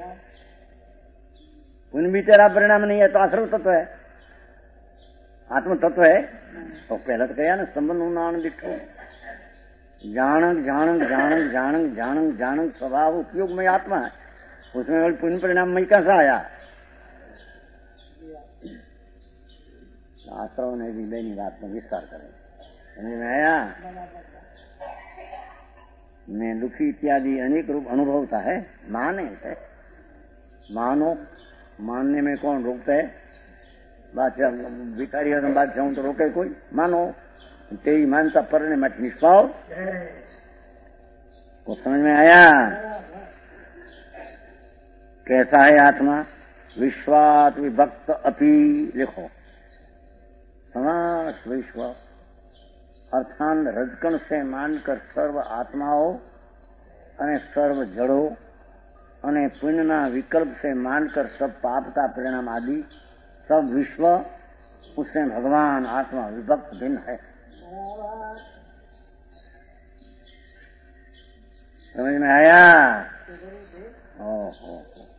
पुण्य भी तेरा परिणाम नहीं है तो आश्रव तत्व है, आत्म तत्व है। तो पहले तो कहा ना संबंध नान दिखो जानक जानक जानक जानक जानक जानक स्वभाव उपयोग में आत्मा है, उसमें पुण्य परिणाम में कैसा आया? आश्रव ने भी दैनिक बात में विस्तार करें। समझ में आया? मैं दुखी इत्यादि अनेक रूप अनुभवता है, माने से मानो। मानने में कौन रोकता है? बादशाह भिखारी बादशाह तो रोके कोई? मानो तेरी मानता परने मत निष्पाव को। समझ में आया? कैसा है आत्मा? विश्वात विभक्त अपि, लिखो, समस्त विश्व अर्थात रजकण से मानकर सर्व आत्माओं અને સર્વ જડો અને પુણ્યના વિકલ્પ से मानकर सब पाप का परिणाम आदि सब विश्व उससे भगवान आत्मा विभक्त भिन्न है। समझ में आया? ओहो,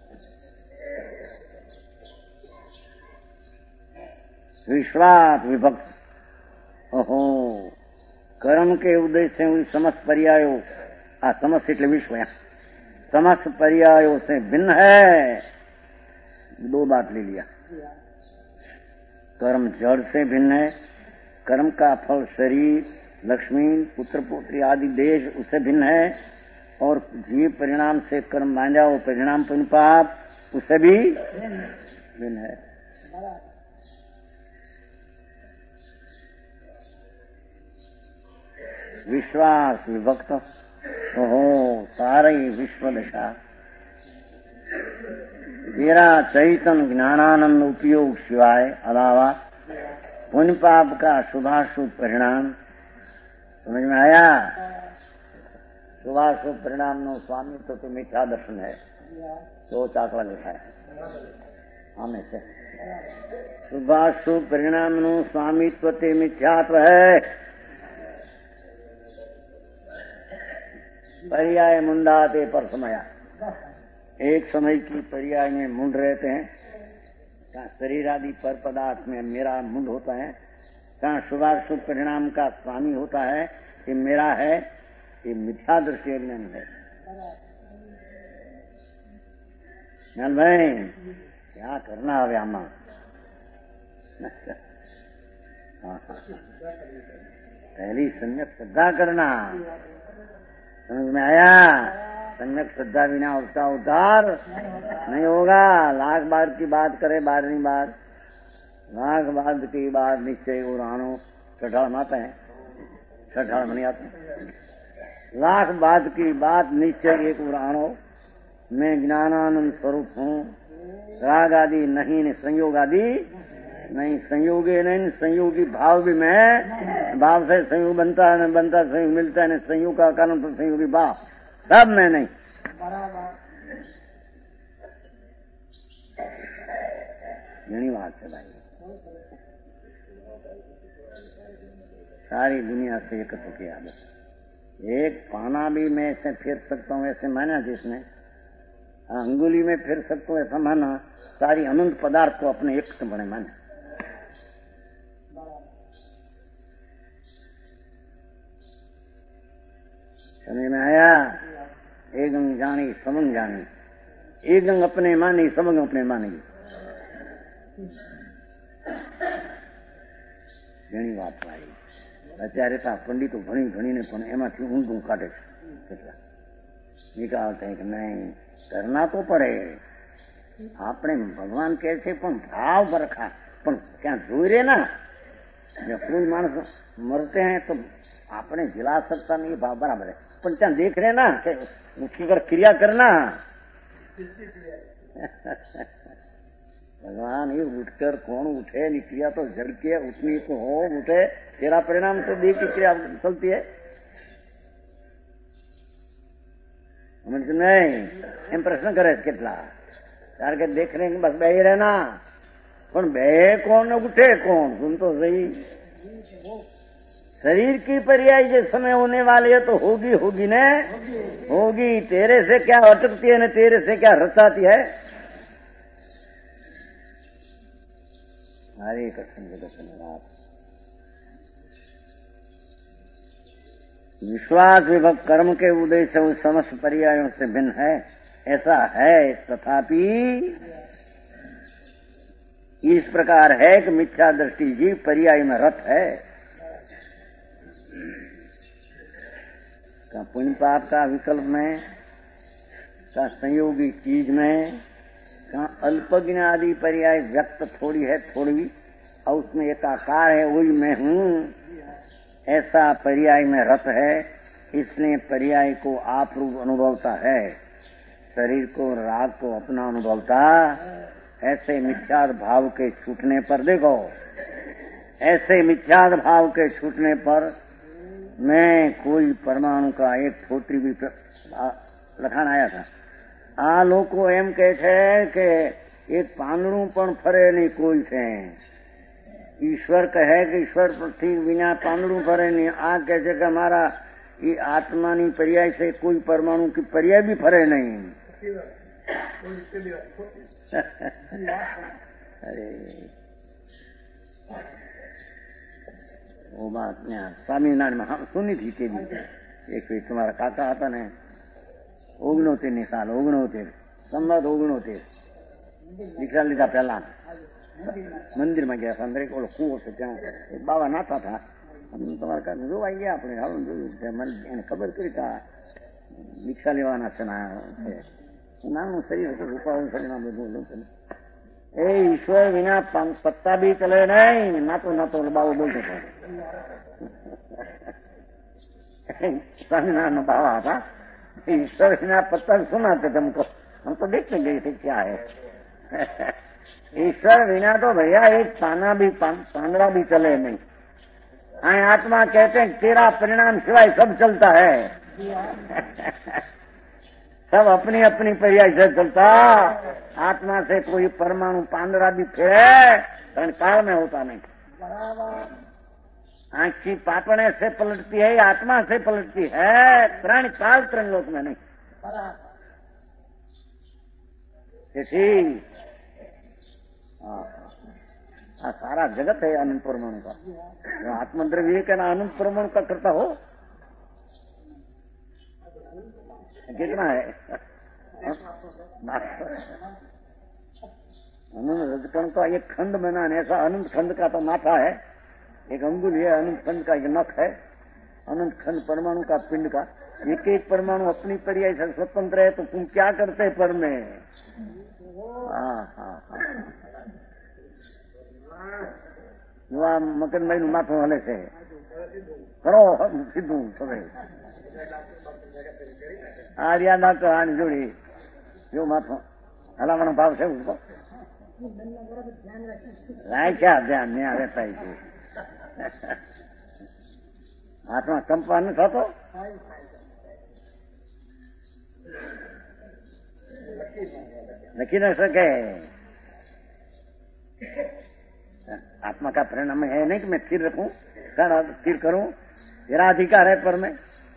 विश्वात विभक्त। ओहो, कर्म के उदय से हुई समस्त पर्यायों, समस्त એટલે विश्व, समस्त पर्यायों से भिन्न है। दो बात ले लिया, कर्म जड़ से भिन्न है, कर्म का फल शरीर, लक्ष्मी, पुत्र पुत्री आदि देश उससे भिन्न है, और जीव परिणाम से कर्म बांधा वो परिणाम पुण्य पाप उससे भी भिन्न है। विश्वास विभक्त। ओहो, सारी विश्व दशा तेरा चैतन्य ज्ञानानंद उपयोग सिवाय अलावा पुण्य पाप का शुभाशुभ परिणाम समझ में आया? शुभाशुभ परिणाम नो स्वामी तो मिथ्या दर्शन है, तो चाकड़ा लिखा है हमें से। शुभाशुभ परिणाम नो स्वामित्व ते मिथ्यात्व है। पर्याय मुंडाते पर समया, एक समय की पर्याय में मुंड रहते हैं, कहाँ शरीर आदि पर पदार्थ में मेरा मुंड होता है, कहाँ शुभाशुभ परिणाम का स्वामी होता है, ये मेरा है, ये मिथ्या दृष्टि ज्ञान है। ज्ञान भाई क्या करना है आमा? पहली सम्यक श्रद्धा करना, समझ में आया? सम्यक श्रद्धा बिना उसका उद्धार नहीं होगा। लाख बार की बात करे 12वीं बार, लाख बार की बात निश्चय उड़ानो छठाड़ माता है, छठाड़ मनी आते हैं। लाख बाद की बात निश्चय एक उड़ानो, मैं ज्ञानानंद स्वरूप हूँ, राग आदि नहीं, संयोग आदि नहीं, संयोगी नहीं, संयोगी भाव भी मैं, भाव से संयोग बनता है, न बनता संयोग मिलता है, न संयोग का कारण तो संयोगी भाव, सब मैं नहीं। यही बात है भाई, सारी दुनिया से एकत्र किया बस। एक पाना भी मैं ऐसे फेर सकता हूँ, ऐसे माना जिसने अंगुली में फेर सकता हूँ ऐसा माना, सारी अनंत पदार्थ को अपने एक से बने माना। समझ में आया? एक अंग जानी समंग जानी, एक अंग अपने मानी समंग अपने मानेगी। ઘણી વાત ભાઈ, અત્યારે તો પંડિતો ભણી ભણીને પણ એમાંથી ઊંધું કાઢે છે, કેટલા નિકાલતા કે નહીં करना तो पड़े। આપણે ભગવાન કહે છે પણ ભાવ બરખા, પણ ક્યાં જોઈ રે ના, जब कोई मानस मरते हैं तो आपने जिला सकता नहीं, भाव बराबर है, पर क्या देख रहे ना कि उसकी पर क्रिया करना। भगवान ये उठकर कौन उठे, नहीं क्रिया तो जड़ के उठनी तो हो, उठे तेरा परिणाम तो देख की क्रिया चलती है। नहीं एम प्रश्न करे કેટલા કારણ કે देख रहे बस बही रहना, पर बे कौन उठे कौन, सुन तो सही। शरीर की पर्याय जिस समय होने वाली है तो होगी होगी ने होगी, तेरे से क्या अटकती है न तेरे से क्या रचाती है। हरे कृष्ण। विश्वास विभक्त कर्म के उदय से उस समस्त पर्यायों से भिन्न है, ऐसा है। तथापि इस प्रकार है कि मिथ्या दृष्टि जीव पर्याय में रत है। का पुण्य पाप का विकल्प में, का संयोगी चीज में, का अल्पज्ञ आदि पर्याय व्यक्त थोड़ी है थोड़ी, और उसमें एकाकार है वही मैं हूँ, ऐसा पर्याय में रत है, इसलिए पर्याय को आप रूप अनुभवता है। शरीर को राग को अपना अनुभवता, ऐसे मिथ्या भाव के छूटने पर देखो, ऐसे मिथ्या भाव के छूटने पर मैं कोई परमाणु का एक फोटरी भी लखाण आया था। आ लोग एम कहे छे कि एक પાંદડું પણ ફરે નહીં કોઈ છે। ईश्वर कहे कि ईश्वर थी बिना પાંદડું फरे नहीं। आ कहे छे कि हमारा ये आत्मा नी पर्याय से कोई परमाणु की पर्याय भी फरे नहीं। अरे वो बात यहाँ स्वामीनारायण में हम सुनी थी के एक तुम्हारा काका आता ने 69 साल 69 संवत 69 दीक्षा लीधा पहला मंदिर में गया था। अंदर एक कुओं से क्या बाबा नाता था। તમારા કાકા જોવાઈ ગયા આપણે હાલ જોયું મને એને ખબર કરી કે દીક્ષા લેવાના છે નાનું શરીર હતું રૂપાળું શરીરમાં બધું એ ઈશ્વર વિના પત્તા બી ચલે નહીં નાતો નાતો બાબો બોલતો હતો। સ્વામિનારાયણ बाबा था। ईश्वर बिना पत्ता सुनाते तुमको हम तो देखते गए थे क्या है। ईश्वर बिना तो भैया एक પાંદડા भी चले नहीं। आत्मा कहते हैं तेरा परिणाम सिवाय सब चलता है। सब अपनी अपनी पर्याय से चलता। आत्मा से कोई परमाणु પાંદડા भी फिरे कारण काल में होता नहीं। आंख की पापने से पलटती है, आत्मा से पलटती है, प्राणी काल त्रिलोक में नहीं। सारा जगत है अनंत परमाणु का। आत्मद्रव्य के ना अनंत परमाणु का करता हो कितना है। अनंत रजकण का एक खंड बना ऐसा अनंत खंड का तो माथा है, एक अंगुल है, अनंत खंड का एक नख है, अनंत खंड परमाणु का पिंड का। एक एक परमाणु अपनी पर्याय से स्वतंत्र है तो तुम क्या करते पर में। મકનભાઈ નું માથું હલે છે કરો સીધું તમે આર્યા ડોક્ટર આની જોડી જો માથું હલાવાનો ભાવ છે उसको રાખ્યા ધ્યાન ન્યા રહેતા છે। હાથમાં કંપા ન થતો લખી ન શકે। आत्मा का परिणाम है नहीं कि मैं स्थिर रखूं, स्थिर करूं, मेरा अधिकार है पर मैं।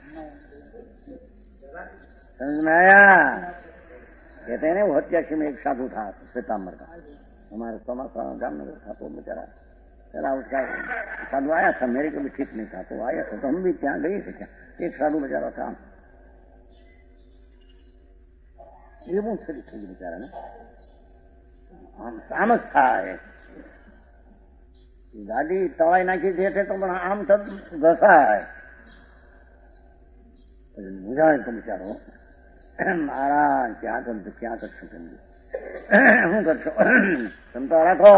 समझ में आया। कहते हैं ना वो हत्याशी में एक साधु था श्वेतांबर का, हमारे जामनगर था तो बेचारा चला उसका साधु आया था। मेरे को भी ठीक नहीं था तो आया था तो हम भी क्या गए थे क्या। एक साधु बेचारा था ये बहुत शरीर थी बेचारा ना हम सामस था। गाड़ी तवाई नाखी देते तो आम सब घसा है बुझाए तो बेचारो महाराज क्या कर सकेंगे हूँ कर सो क्षमता रखो।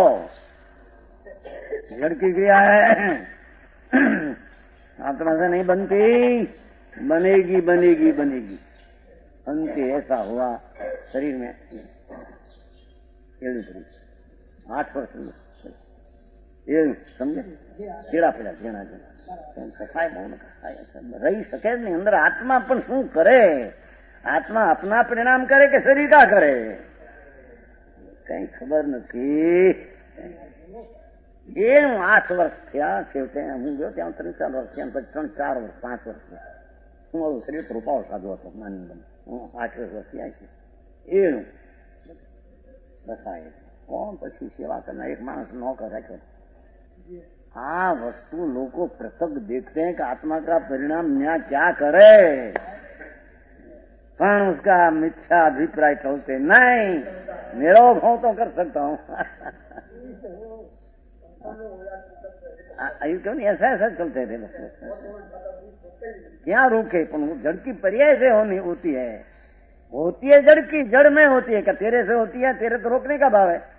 लड़की गया है आत्मा से नहीं बनती, बनेगी बनेगी बनेगी। अंत ऐसा हुआ शरीर में 8 वर्ष समझे केड़ा पेड़ा जेना कसाय बहु कसाय रही सके नहीं अंदर। आत्मा पर शू करे, आत्मा अपना परिणाम करे कि शरीर का करे कई खबर नहीं। 8 वर्ष થયા છેવટે હું ગયો ત્યાં 3-4 વર્ષ થયા પછી 3-4 વર્ષ 5 વર્ષ હું મારું શરીર રૂપાળો સાધુ હતો માની હું 8 વર્ષ થયા છે એનું બસાય કોણ પછી સેવા કરનાર એક માણસ નોકર રાખ્યો। हाँ वस्तु लोगों पृथक देखते हैं कि आत्मा का परिणाम न्याय क्या करे पर उसका मिथ्या अभिप्राय चलते नहीं। निरोग हो तो कर सकता हूँ क्यों नहीं ऐसा ऐसा चलते थे बस क्या रोके पर जड़ की पर्याय से होती है जड़ की जड़ में होती है क्या तेरे से होती है। तेरे तो रोकने का भाव है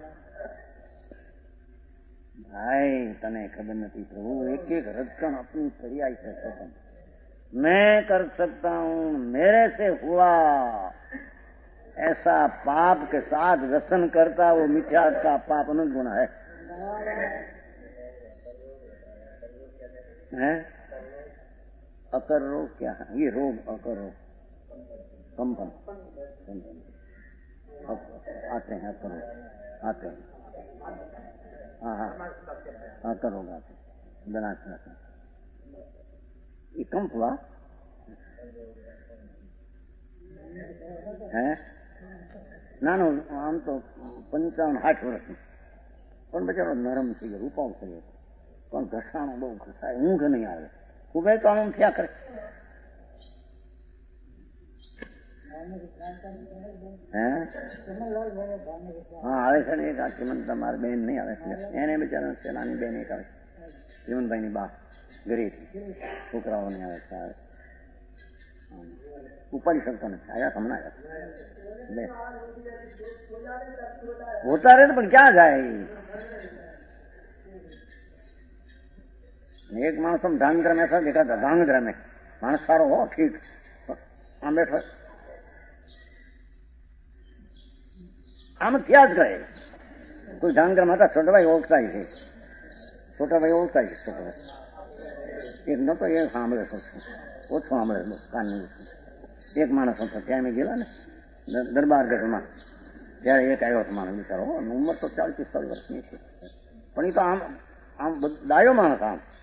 भाई तने खबर नहीं प्रभु। एक एक रजकण अपनी पर्याय से स्वतंत्र मैं कर सकता हूँ। मेरे से हुआ ऐसा पाप के साथ व्यसन करता वो मिथ्या का पाप अनंत गुना है। अकर रोग क्या है? ये रोग अकर रोग कंपन आते हैं, अकर रोग आते हैं। हाँ, अकर रोग आते हैं, विनाश ये कम हुआ है નાનો આમ તો 55-60 વર્ષનું પણ બચારો નરમ થઈ ગયો, રૂપાળ થઈ ગયો, પણ ઘસાણો બહુ ઘસાય, ઊંઘ નહીં આવે, ખૂબ તો આમ થયા કરે. હા આવે છે ને એક આ ચિમનતા મારી બેન નહીં આવે છે, એને બિચારા સેનાની બેન એક આવે છે, ચિમનભાઈની બા ગરીથી છોકરાઓને આવે છે, ઉપાડી શકતો નથી, આયા હમણાં होता रहे तो क्या जाए. एक मानस हम ધાંગધ્રા में ऐसा देखा था, ધાંગધ્રા में मानस सारो हो ठीक आम बैठो आम क्या ज करे. कोई ધાંગધ્રા में था छोटा भाई ओळखता ही है, छोटा भाई ओळखता ही छोटा भाई एक न तो ये સાંભળે ઓછું સાંભળે કાન નહીં. એક માણસ હતો ત્યાં મેં ગયેલા ને દરબાર ગઢમાં, ત્યારે એક આવ્યો હતો માણસ બિચારો, ઉંમર તો 40-45 વર્ષની છે, પણ એ તો આમ આમ ડાયો માણસ,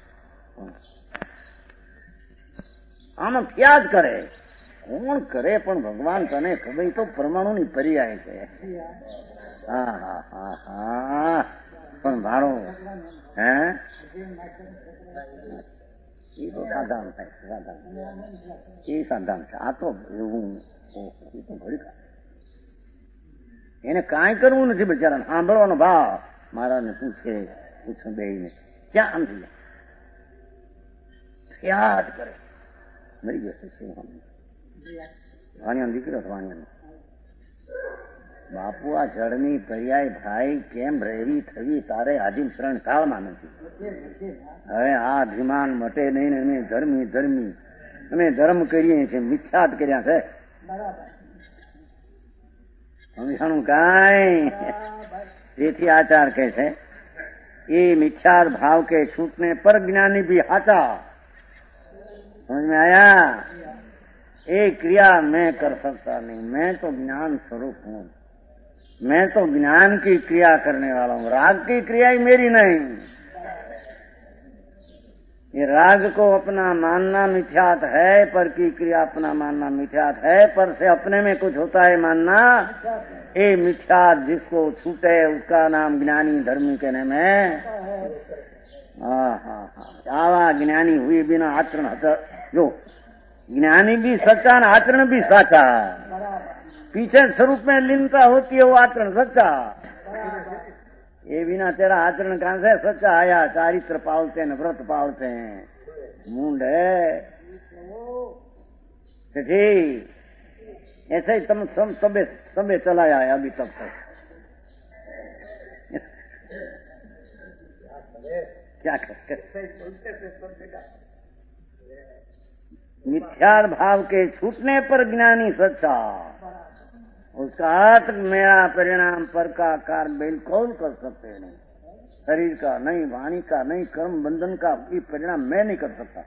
આમ ક્યાં જ કરે, કોણ કરે, પણ ભગવાન તને ખબર તો પરમાણુની પર્યાય છે. હા હા હા હા પણ મારો હે એ તો સાધારણ થાય, સાધારણ એ સાધારણ છે. આ તો એવું એને કાંઈ કરવું નથી બિચારાને, સાંભળવાનો ભાવ, મારાને પૂછે પૂછું બે ને ક્યાં આમ થઈ યાદ કરે. મરી ગયો વાણિયાનો દીકરો હતો, વાણિયાનો બાપુ આ જળની પર્યાય ભાઈ કેમ રહેવી થવી તારે આજીમ શરણ કાળમાં નથી. હવે આ અભિમાન મટે નહીં ને અમે ધર્મી ધર્મી અમે ધર્મ કરીએ છીએ, મિથ્યાત કર્યા છે. સમજાણું કાંઈ. તેથી આચાર કહે છે એ મિથ્યાર ભાવ के छूटने पर ज्ञानी भी हाचा. समझ में आया? ये क्रिया मैं कर सकता नहीं, मैं तो ज्ञान स्वरूप हूँ, मैं तो ज्ञान की क्रिया करने वाला हूँ, राग की क्रिया ही मेरी नहीं. ये राग को अपना मानना मिथ्यात है, पर की क्रिया अपना मानना मिथ्यात है, पर से अपने में कुछ होता है मानना ये मिथ्यात. जिसको छूटे उसका नाम ज्ञानी धर्मी कहने में. हाँ हाँ हाँ आवा ज्ञानी हुई बिना आचरण जो ज्ञानी भी सच्चा न आचरण भी साचा. पीछे स्वरूप में लीनता होती है वो आचरण सच्चा. ये बिना तेरा आचरण कहां से सच्चा आया. चारित्र पालते हैं, व्रत पालते हैं, मुंड है ठीक. ऐसे ही तुम सबे चलाया है अभी तक तक. क्या कर मिथ्यार भाव के छूटने पर ज्ञानी सच्चा. उसका अर्थ मेरा परिणाम पर का कार बिल्कुल कर सकते नहीं. शरीर का नहीं, वाणी का नहीं, कर्म बंधन का भी परिणाम मैं नहीं कर सकता.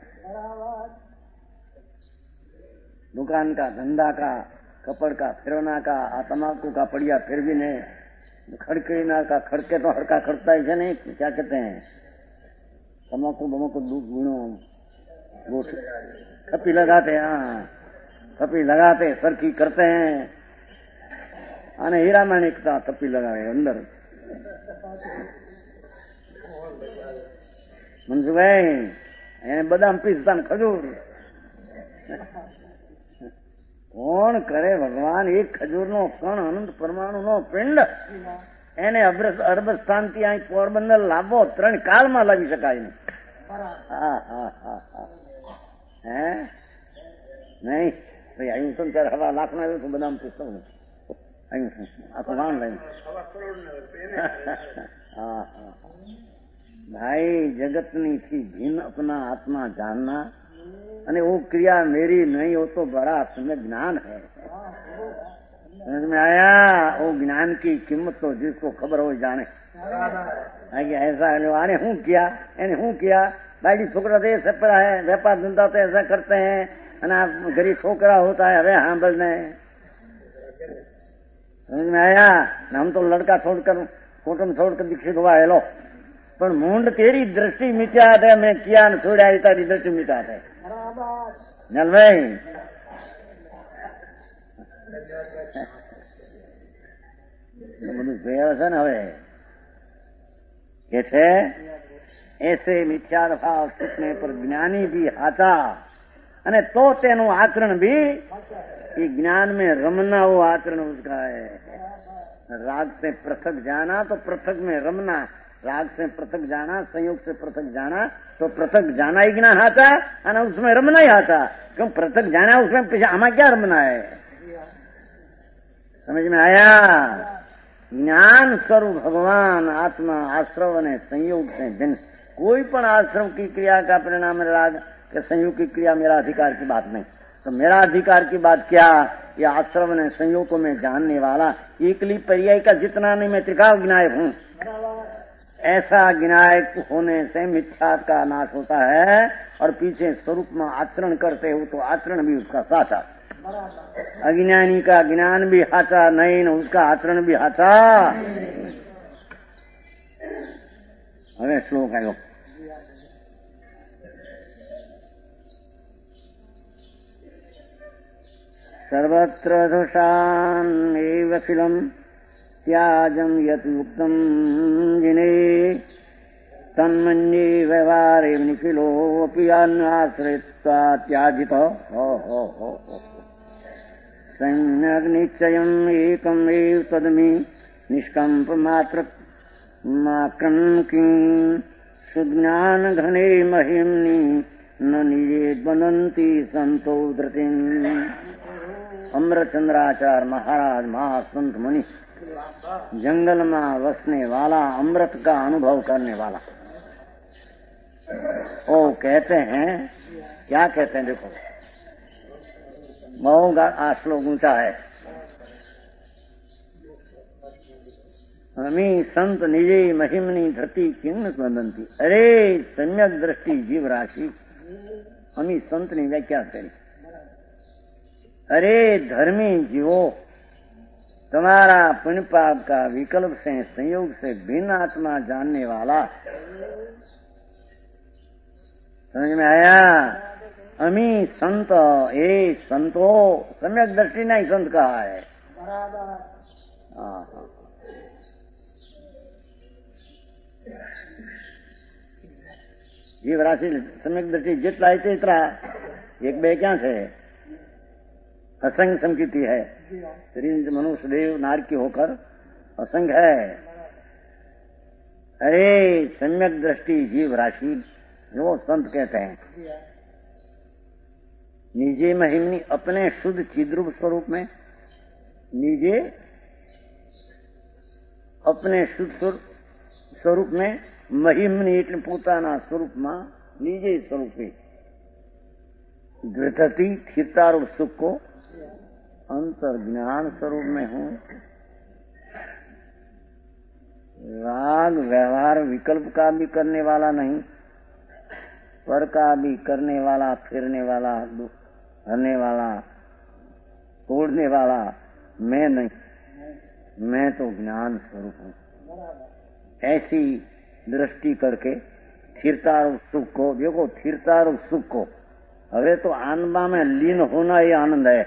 दुकान का, धंधा का, कपड़ का, फिरना का, तम्बाकू का पड़िया फिर भी नहीं, खड़केना का खड़के तो हड़का खड़ता है नहीं. क्या कहते हैं तम्बाकू बमको गुणों वो खपी लगाते हैं. हाँ खपी लगाते सरखी करते हैं અને હીરામાણિકતા થપ્પી લગાવે અંદર. મનસુભાઈ એને બદામ પીસતા ખજૂર કોણ કરે ભગવાન. એક ખજૂરનો કણ અનંત પરમાણુનો પિંડ એને અરબસ્તાન થી અહીં પોરબંદર લાવવો 3 કાળમાં લાવી શકાય નહીં. હા હા હા હા હે નહીં ભાઈ અહીં તો 4 લાખ ના આવ્યું બદામ પીસતો હું अपमान नहीं. भाई जगतनी थी भिन्न अपना आत्मा जानना અને वो क्रिया मेरी नहीं हो तो बड़ा तुम्हें ज्ञान है. समझ में आया? वो ज्ञान की कीमत तो जिसको खबर हो जाने। ऐसा अरे हूँ किया भाई छोकरा तो ऐसा पड़ा है, व्यापार धंधा तो ऐसा करते हैं, गरीब छोकरा होता है, अरे हाँ बोलने। समझ में आया? हम तो लड़का छोड़कर कुटुंब छोड़कर दीक्षित हुआ है लो, पर मूंड तेरी दृष्टि मिटा दे, मैं किया न छोड़ा तारी दृष्टि मिटा दे। चल भाई બધું જોયા છે ને। હવે કે છે ऐसे मिथ्या भाव छूटने पर ज्ञानी भी हाथा, અને તો તેનું આચરણ भी ज्ञान में रमना, वो आचरण उसका है। राग से पृथक जाना तो पृथक में रमना, राग से पृथक जाना, संयोग से पृथक जाना तो पृथक जाना ही ज्ञान आता और उसमें रमना ही आता। क्यों पृथक जाना उसमें पीछे हमें क्या रमना है? समझ में आया? ज्ञान स्वरूप भगवान आत्मा आश्रव ने संयोग से भिन्न। कोई पण आश्रव की क्रिया का परिणाम राग के संयोग की क्रिया मेरा अधिकार की बात नहीं। तो मेरा अधिकार की बात क्या? ये आश्रव ने संयोग को मैं जानने वाला एकली पर्याय का जितना नहीं, मैं त्रिकाल विनायक हूँ। ऐसा विनायक होने से मिथ्या का नाश होता है और पीछे स्वरूप में आचरण करते हो तो आचरण भी उसका साचा। अज्ञानी का ज्ञान भी हाचा नहीं न उसका आचरण भी हाचा। હવે શ્લોક આવ્યો। सर्वत्र दोषान्नेव खिलम् त्याजम् यत् युक्तम् जिने तन्मन्ये व्यवहारे निखिलोऽपि अन्याश्रित्वा त्याजितो सम्यग् निश्चयम् एकम् एव तदमि निष्कम्पमात्रमाक्रन्की सुज्ञान घने महिम्नि न निजे बनन्ति संतो धृतिम्। अमृतचंद्राचार्य महाराज महासंत मुनि, जंगल में वसने वाला, अमृत का अनुभव करने वाला, वो कहते हैं, क्या कहते हैं? देखो बहुत श्लोक ऊंचा है। अमी संत निजे महिमनी धरती किंग बंदंती। अरे सम्यक दृष्टि जीव राशि, अमी संत ने व्याख्या करी। अरे धर्मी जीवो, तुम्हारा पुण्य पाप का विकल्प से संयोग से भिन्न आत्मा जानने वाला। समझ में आया? अमी संत, ए संतो, सम्यक दृष्टि नहीं संत कहा है। जीव राशि सम्यक दृष्टि जितना है इतना, एक बे क्या है? असंग संकीर्ति है। शरीर मनुष्य देव नार की होकर असंग है। अरे सम्यक दृष्टि जीव राशि जो संत कहते हैं, निजे महिमनी अपने शुद्ध चिद्रूप स्वरूप में, निजे अपने शुद्ध स्वरूप में, महिमनी એટલે પોતાના સ્વરૂપમાં, નિજે સ્વરૂપે દ્રઢતી સ્થિરતારૂપ સુખ को अंतर ज्ञान स्वरूप में हूँ। राग व्यवहार विकल्प का भी करने वाला नहीं, पर का भी करने वाला, फिरने वाला, हरने वाला, तोड़ने वाला मैं नहीं, मैं तो ज्ञान स्वरूप हूँ। ऐसी दृष्टि करके स्थिरतारूप सुख को देखो, स्थिरतारूप सुख को हवे तो आनंद में लीन होना ही आनंद है।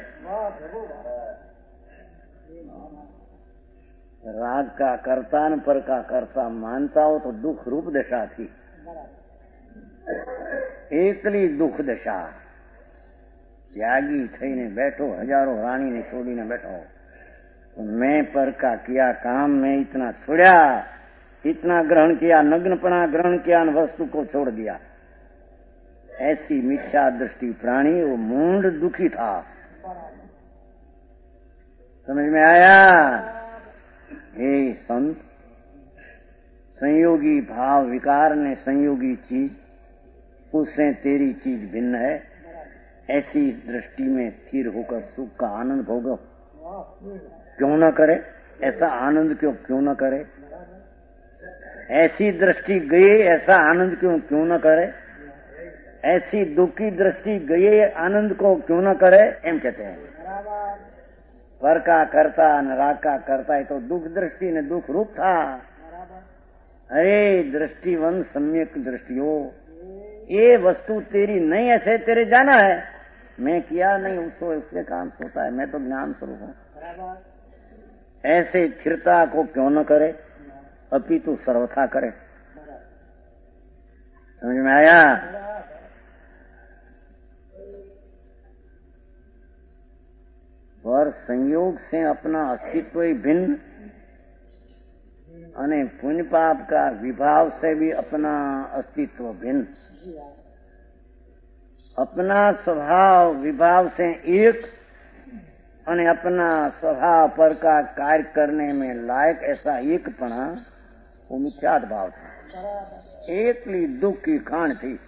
राग का कर्ता न पर का कर्ता मानता हो तो दुख रूप दशा थी, एकली दुख दशा। त्यागी थईने बैठो, हजारों रानी ने छोड़ीने बैठो, तो मैं पर का किया काम में इतना छोड़ा, इतना ग्रहण किया, नग्नपना ग्रहण किया, वस्तु को छोड़ दिया। ऐसी मिथ्या दृष्टि प्राणी वो मूंड दुखी था। समझ में आया? हे संत, संयोगी भाव विकार ने संयोगी चीज, उससे तेरी चीज भिन्न है। ऐसी दृष्टि में स्थिर होकर सुख का आनंद भोगो। क्यों न करे, ऐसा आनंद क्यों न करे, ऐसी दृष्टि गई ऐसा आनंद क्यों न करे, ऐसी दुखी दृष्टि गई आनंद को क्यों न करे, एम कहते हैं। पर का करता न राग का करता, है तो दुख दृष्टि ने दुख रूप था। अरे दृष्टिवन सम्यक दृष्टियो, ये वस्तु तेरी नहीं, ऐसे तेरे जाना है, मैं किया नहीं उसको, उसके काम से होता है, मैं तो ज्ञान स्वरूप हूं। ऐसे स्थिरता को क्यों न करे, अपितु सर्वथा करे। समझ में आया? पर संयोग से अपना अस्तित्व ही भिन्न, અને पुण्य पाप का विभाव से भी अपना अस्तित्व भिन्न, अपना स्वभाव विभाव से एक, અને अपना स्वभाव पर का कार्य करने में लायक ऐसा एकपणा, वो मिथ्यात भाव था। एकली दुख की खान थी,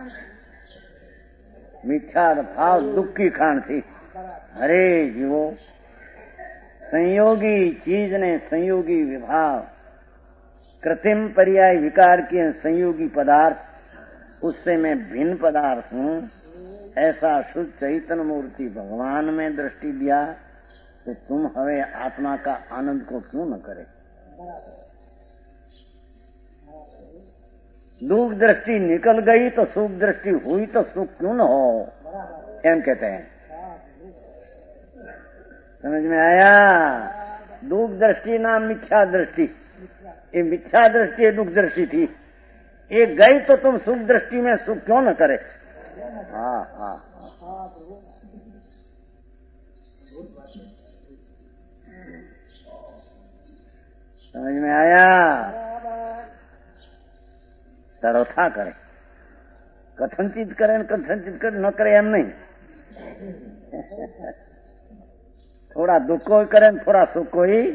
मिथ्यात भाव दुख की खान थी। अरे जीवो, संयोगी चीज ने संयोगी विभाव, कृत्रिम पर्याय विकार के संयोगी पदार्थ, उससे मैं भिन्न पदार्थ हूं, ऐसा शुद्ध चैतन्य मूर्ति भगवान में दृष्टि दिया, तो तुम हवे आत्मा का आनंद को क्यों न करे। दुख दृष्टि निकल गई तो सुख दृष्टि हुई, तो सुख क्यों न हो, एम कहते हैं। समझ में आया? दुख दृष्टि नाम मिथ्या दृष्टि, ये मिथ्या दृष्टि दुख दृष्टि थी, ये गई तो तुम सुख दृष्टि में सुख क्यों न करे। हाँ हाँ, समझ में आया? सर्वथा करे, कथनचित करे कथनचित करे, न करे एम नहीं। थोड़ा दुख को करे, थोड़ा सुख को ही।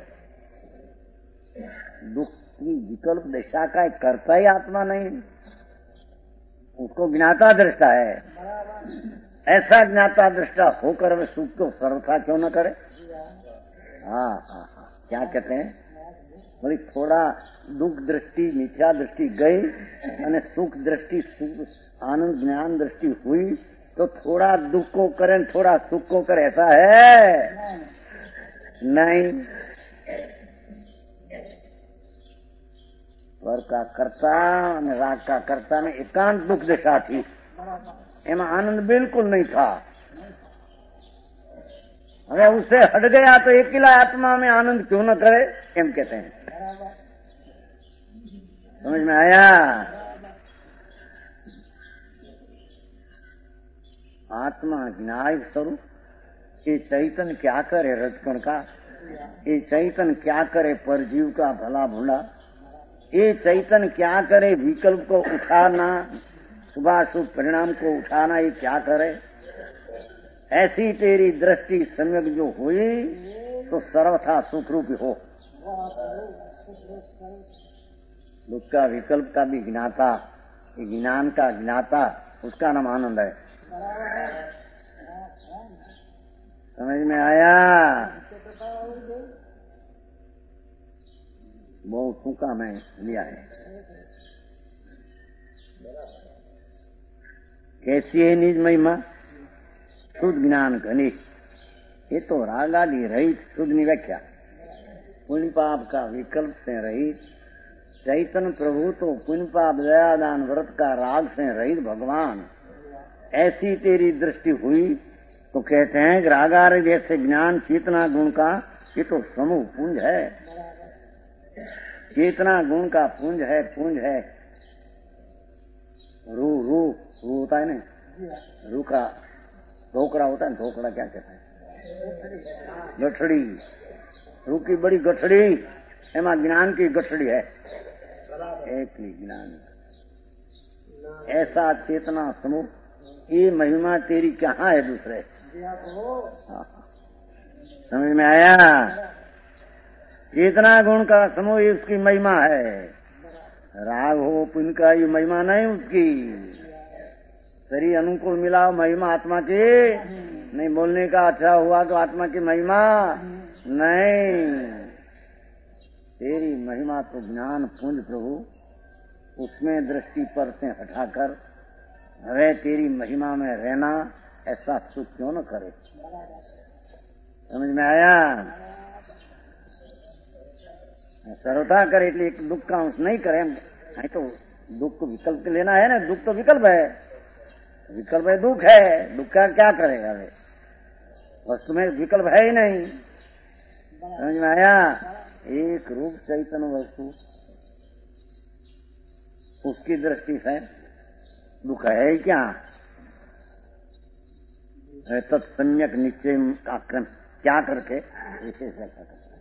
दुख की विकल्प दशा का करता ही आत्मा नहीं, उसको ज्ञाता दृष्टा है। ऐसा ज्ञाता दृष्टा होकर वे सुख को सर्वथा क्यों न करे। हाँ हाँ हाँ, क्या कहते हैं, बोली थोड़ा दुख दृष्टि मिथ्या दृष्टि गई, और सुख दृष्टि आनंद ज्ञान दृष्टि हुई, तो थोड़ा दुख को करें थोड़ा सुख को करे, ऐसा है नहीं। वर का कर्ता और राग का कर्ता में एकांत दुख दशा थी, एમાં आनंद बिल्कुल नहीं था। अगर उससे हट गया तो अकेला आत्मा में आनंद क्यों न करे, एम कहते हैं। समझ में आया? आत्मा ज्ञान स्वरूप, ये चैतन्य क्या करे रजकण का, ये चैतन्य क्या करे परजीव का भला भुला, ये चैतन्य क्या करे विकल्प को उठाना, शुभाशुभ परिणाम को उठाना, ये क्या करे। ऐसी तेरी दृष्टि सम्यक जो हुई तो सर्वथा सुखरूप हो। दुख का विकल्प का भी ज्ञाता, ज्ञान का ज्ञाता, उसका नाम आनंद है। समझ में आया? बहुत फूका मैं लिया है। कैसी है निज महिमा, शुद्ध ज्ञान घनिष्ठ, ये तो राग आदि रहित शुद्ध व्याख्या, पुण्य पाप का विकल्प से रहित चैतन्य प्रभु, तो पुण्य पाप दयादान व्रत का राग से रहित भगवान, ऐसी तेरी दृष्टि हुई तो कहते हैं कि रागार जैसे ज्ञान चेतना गुण का ये तो समूह पुंज है, चेतना गुण का पुंज है, पुंज है। रू रू रू होता है ना, रू का ढोकड़ा होता है, ढोकड़ा क्या कहते हैं, गठड़ी, रू की बड़ी गठड़ी, एमा ज्ञान की गठड़ी है, एक ही ज्ञान। ऐसा चेतना समूह, ये महिमा तेरी कहाँ है दूसरे। समझ में आया? चेतना गुण का समूह ये उसकी महिमा है, राग हो पुण्य का ये महिमा नहीं उसकी। शरीर अनुकूल मिला महिमा आत्मा की नहीं, बोलने का अच्छा हुआ तो आत्मा की महिमा, नहीं, तेरी महिमा तो ज्ञान पुंज प्रभु, उसमें दृष्टि पर से हटाकर हवे तेरी महिमा में रहना, ऐसा सुख क्यों न करे। समझ में आया? सर्वथा करे એટલે दुख का अंश नहीं करे। नहीं तो दुख को विकल्प लेना है ना, दुख तो विकल्प है, विकल्प है दुख है, दुख का क्या करेगा वे, वस्तु में विकल्प है ही नहीं। समझ में आया? एक रूप चैतन्य वस्तु, उसकी दृष्टि से दुख है ही क्या। तत्सम्यक निश्चय का क्या करके विशेष व्याख्या करते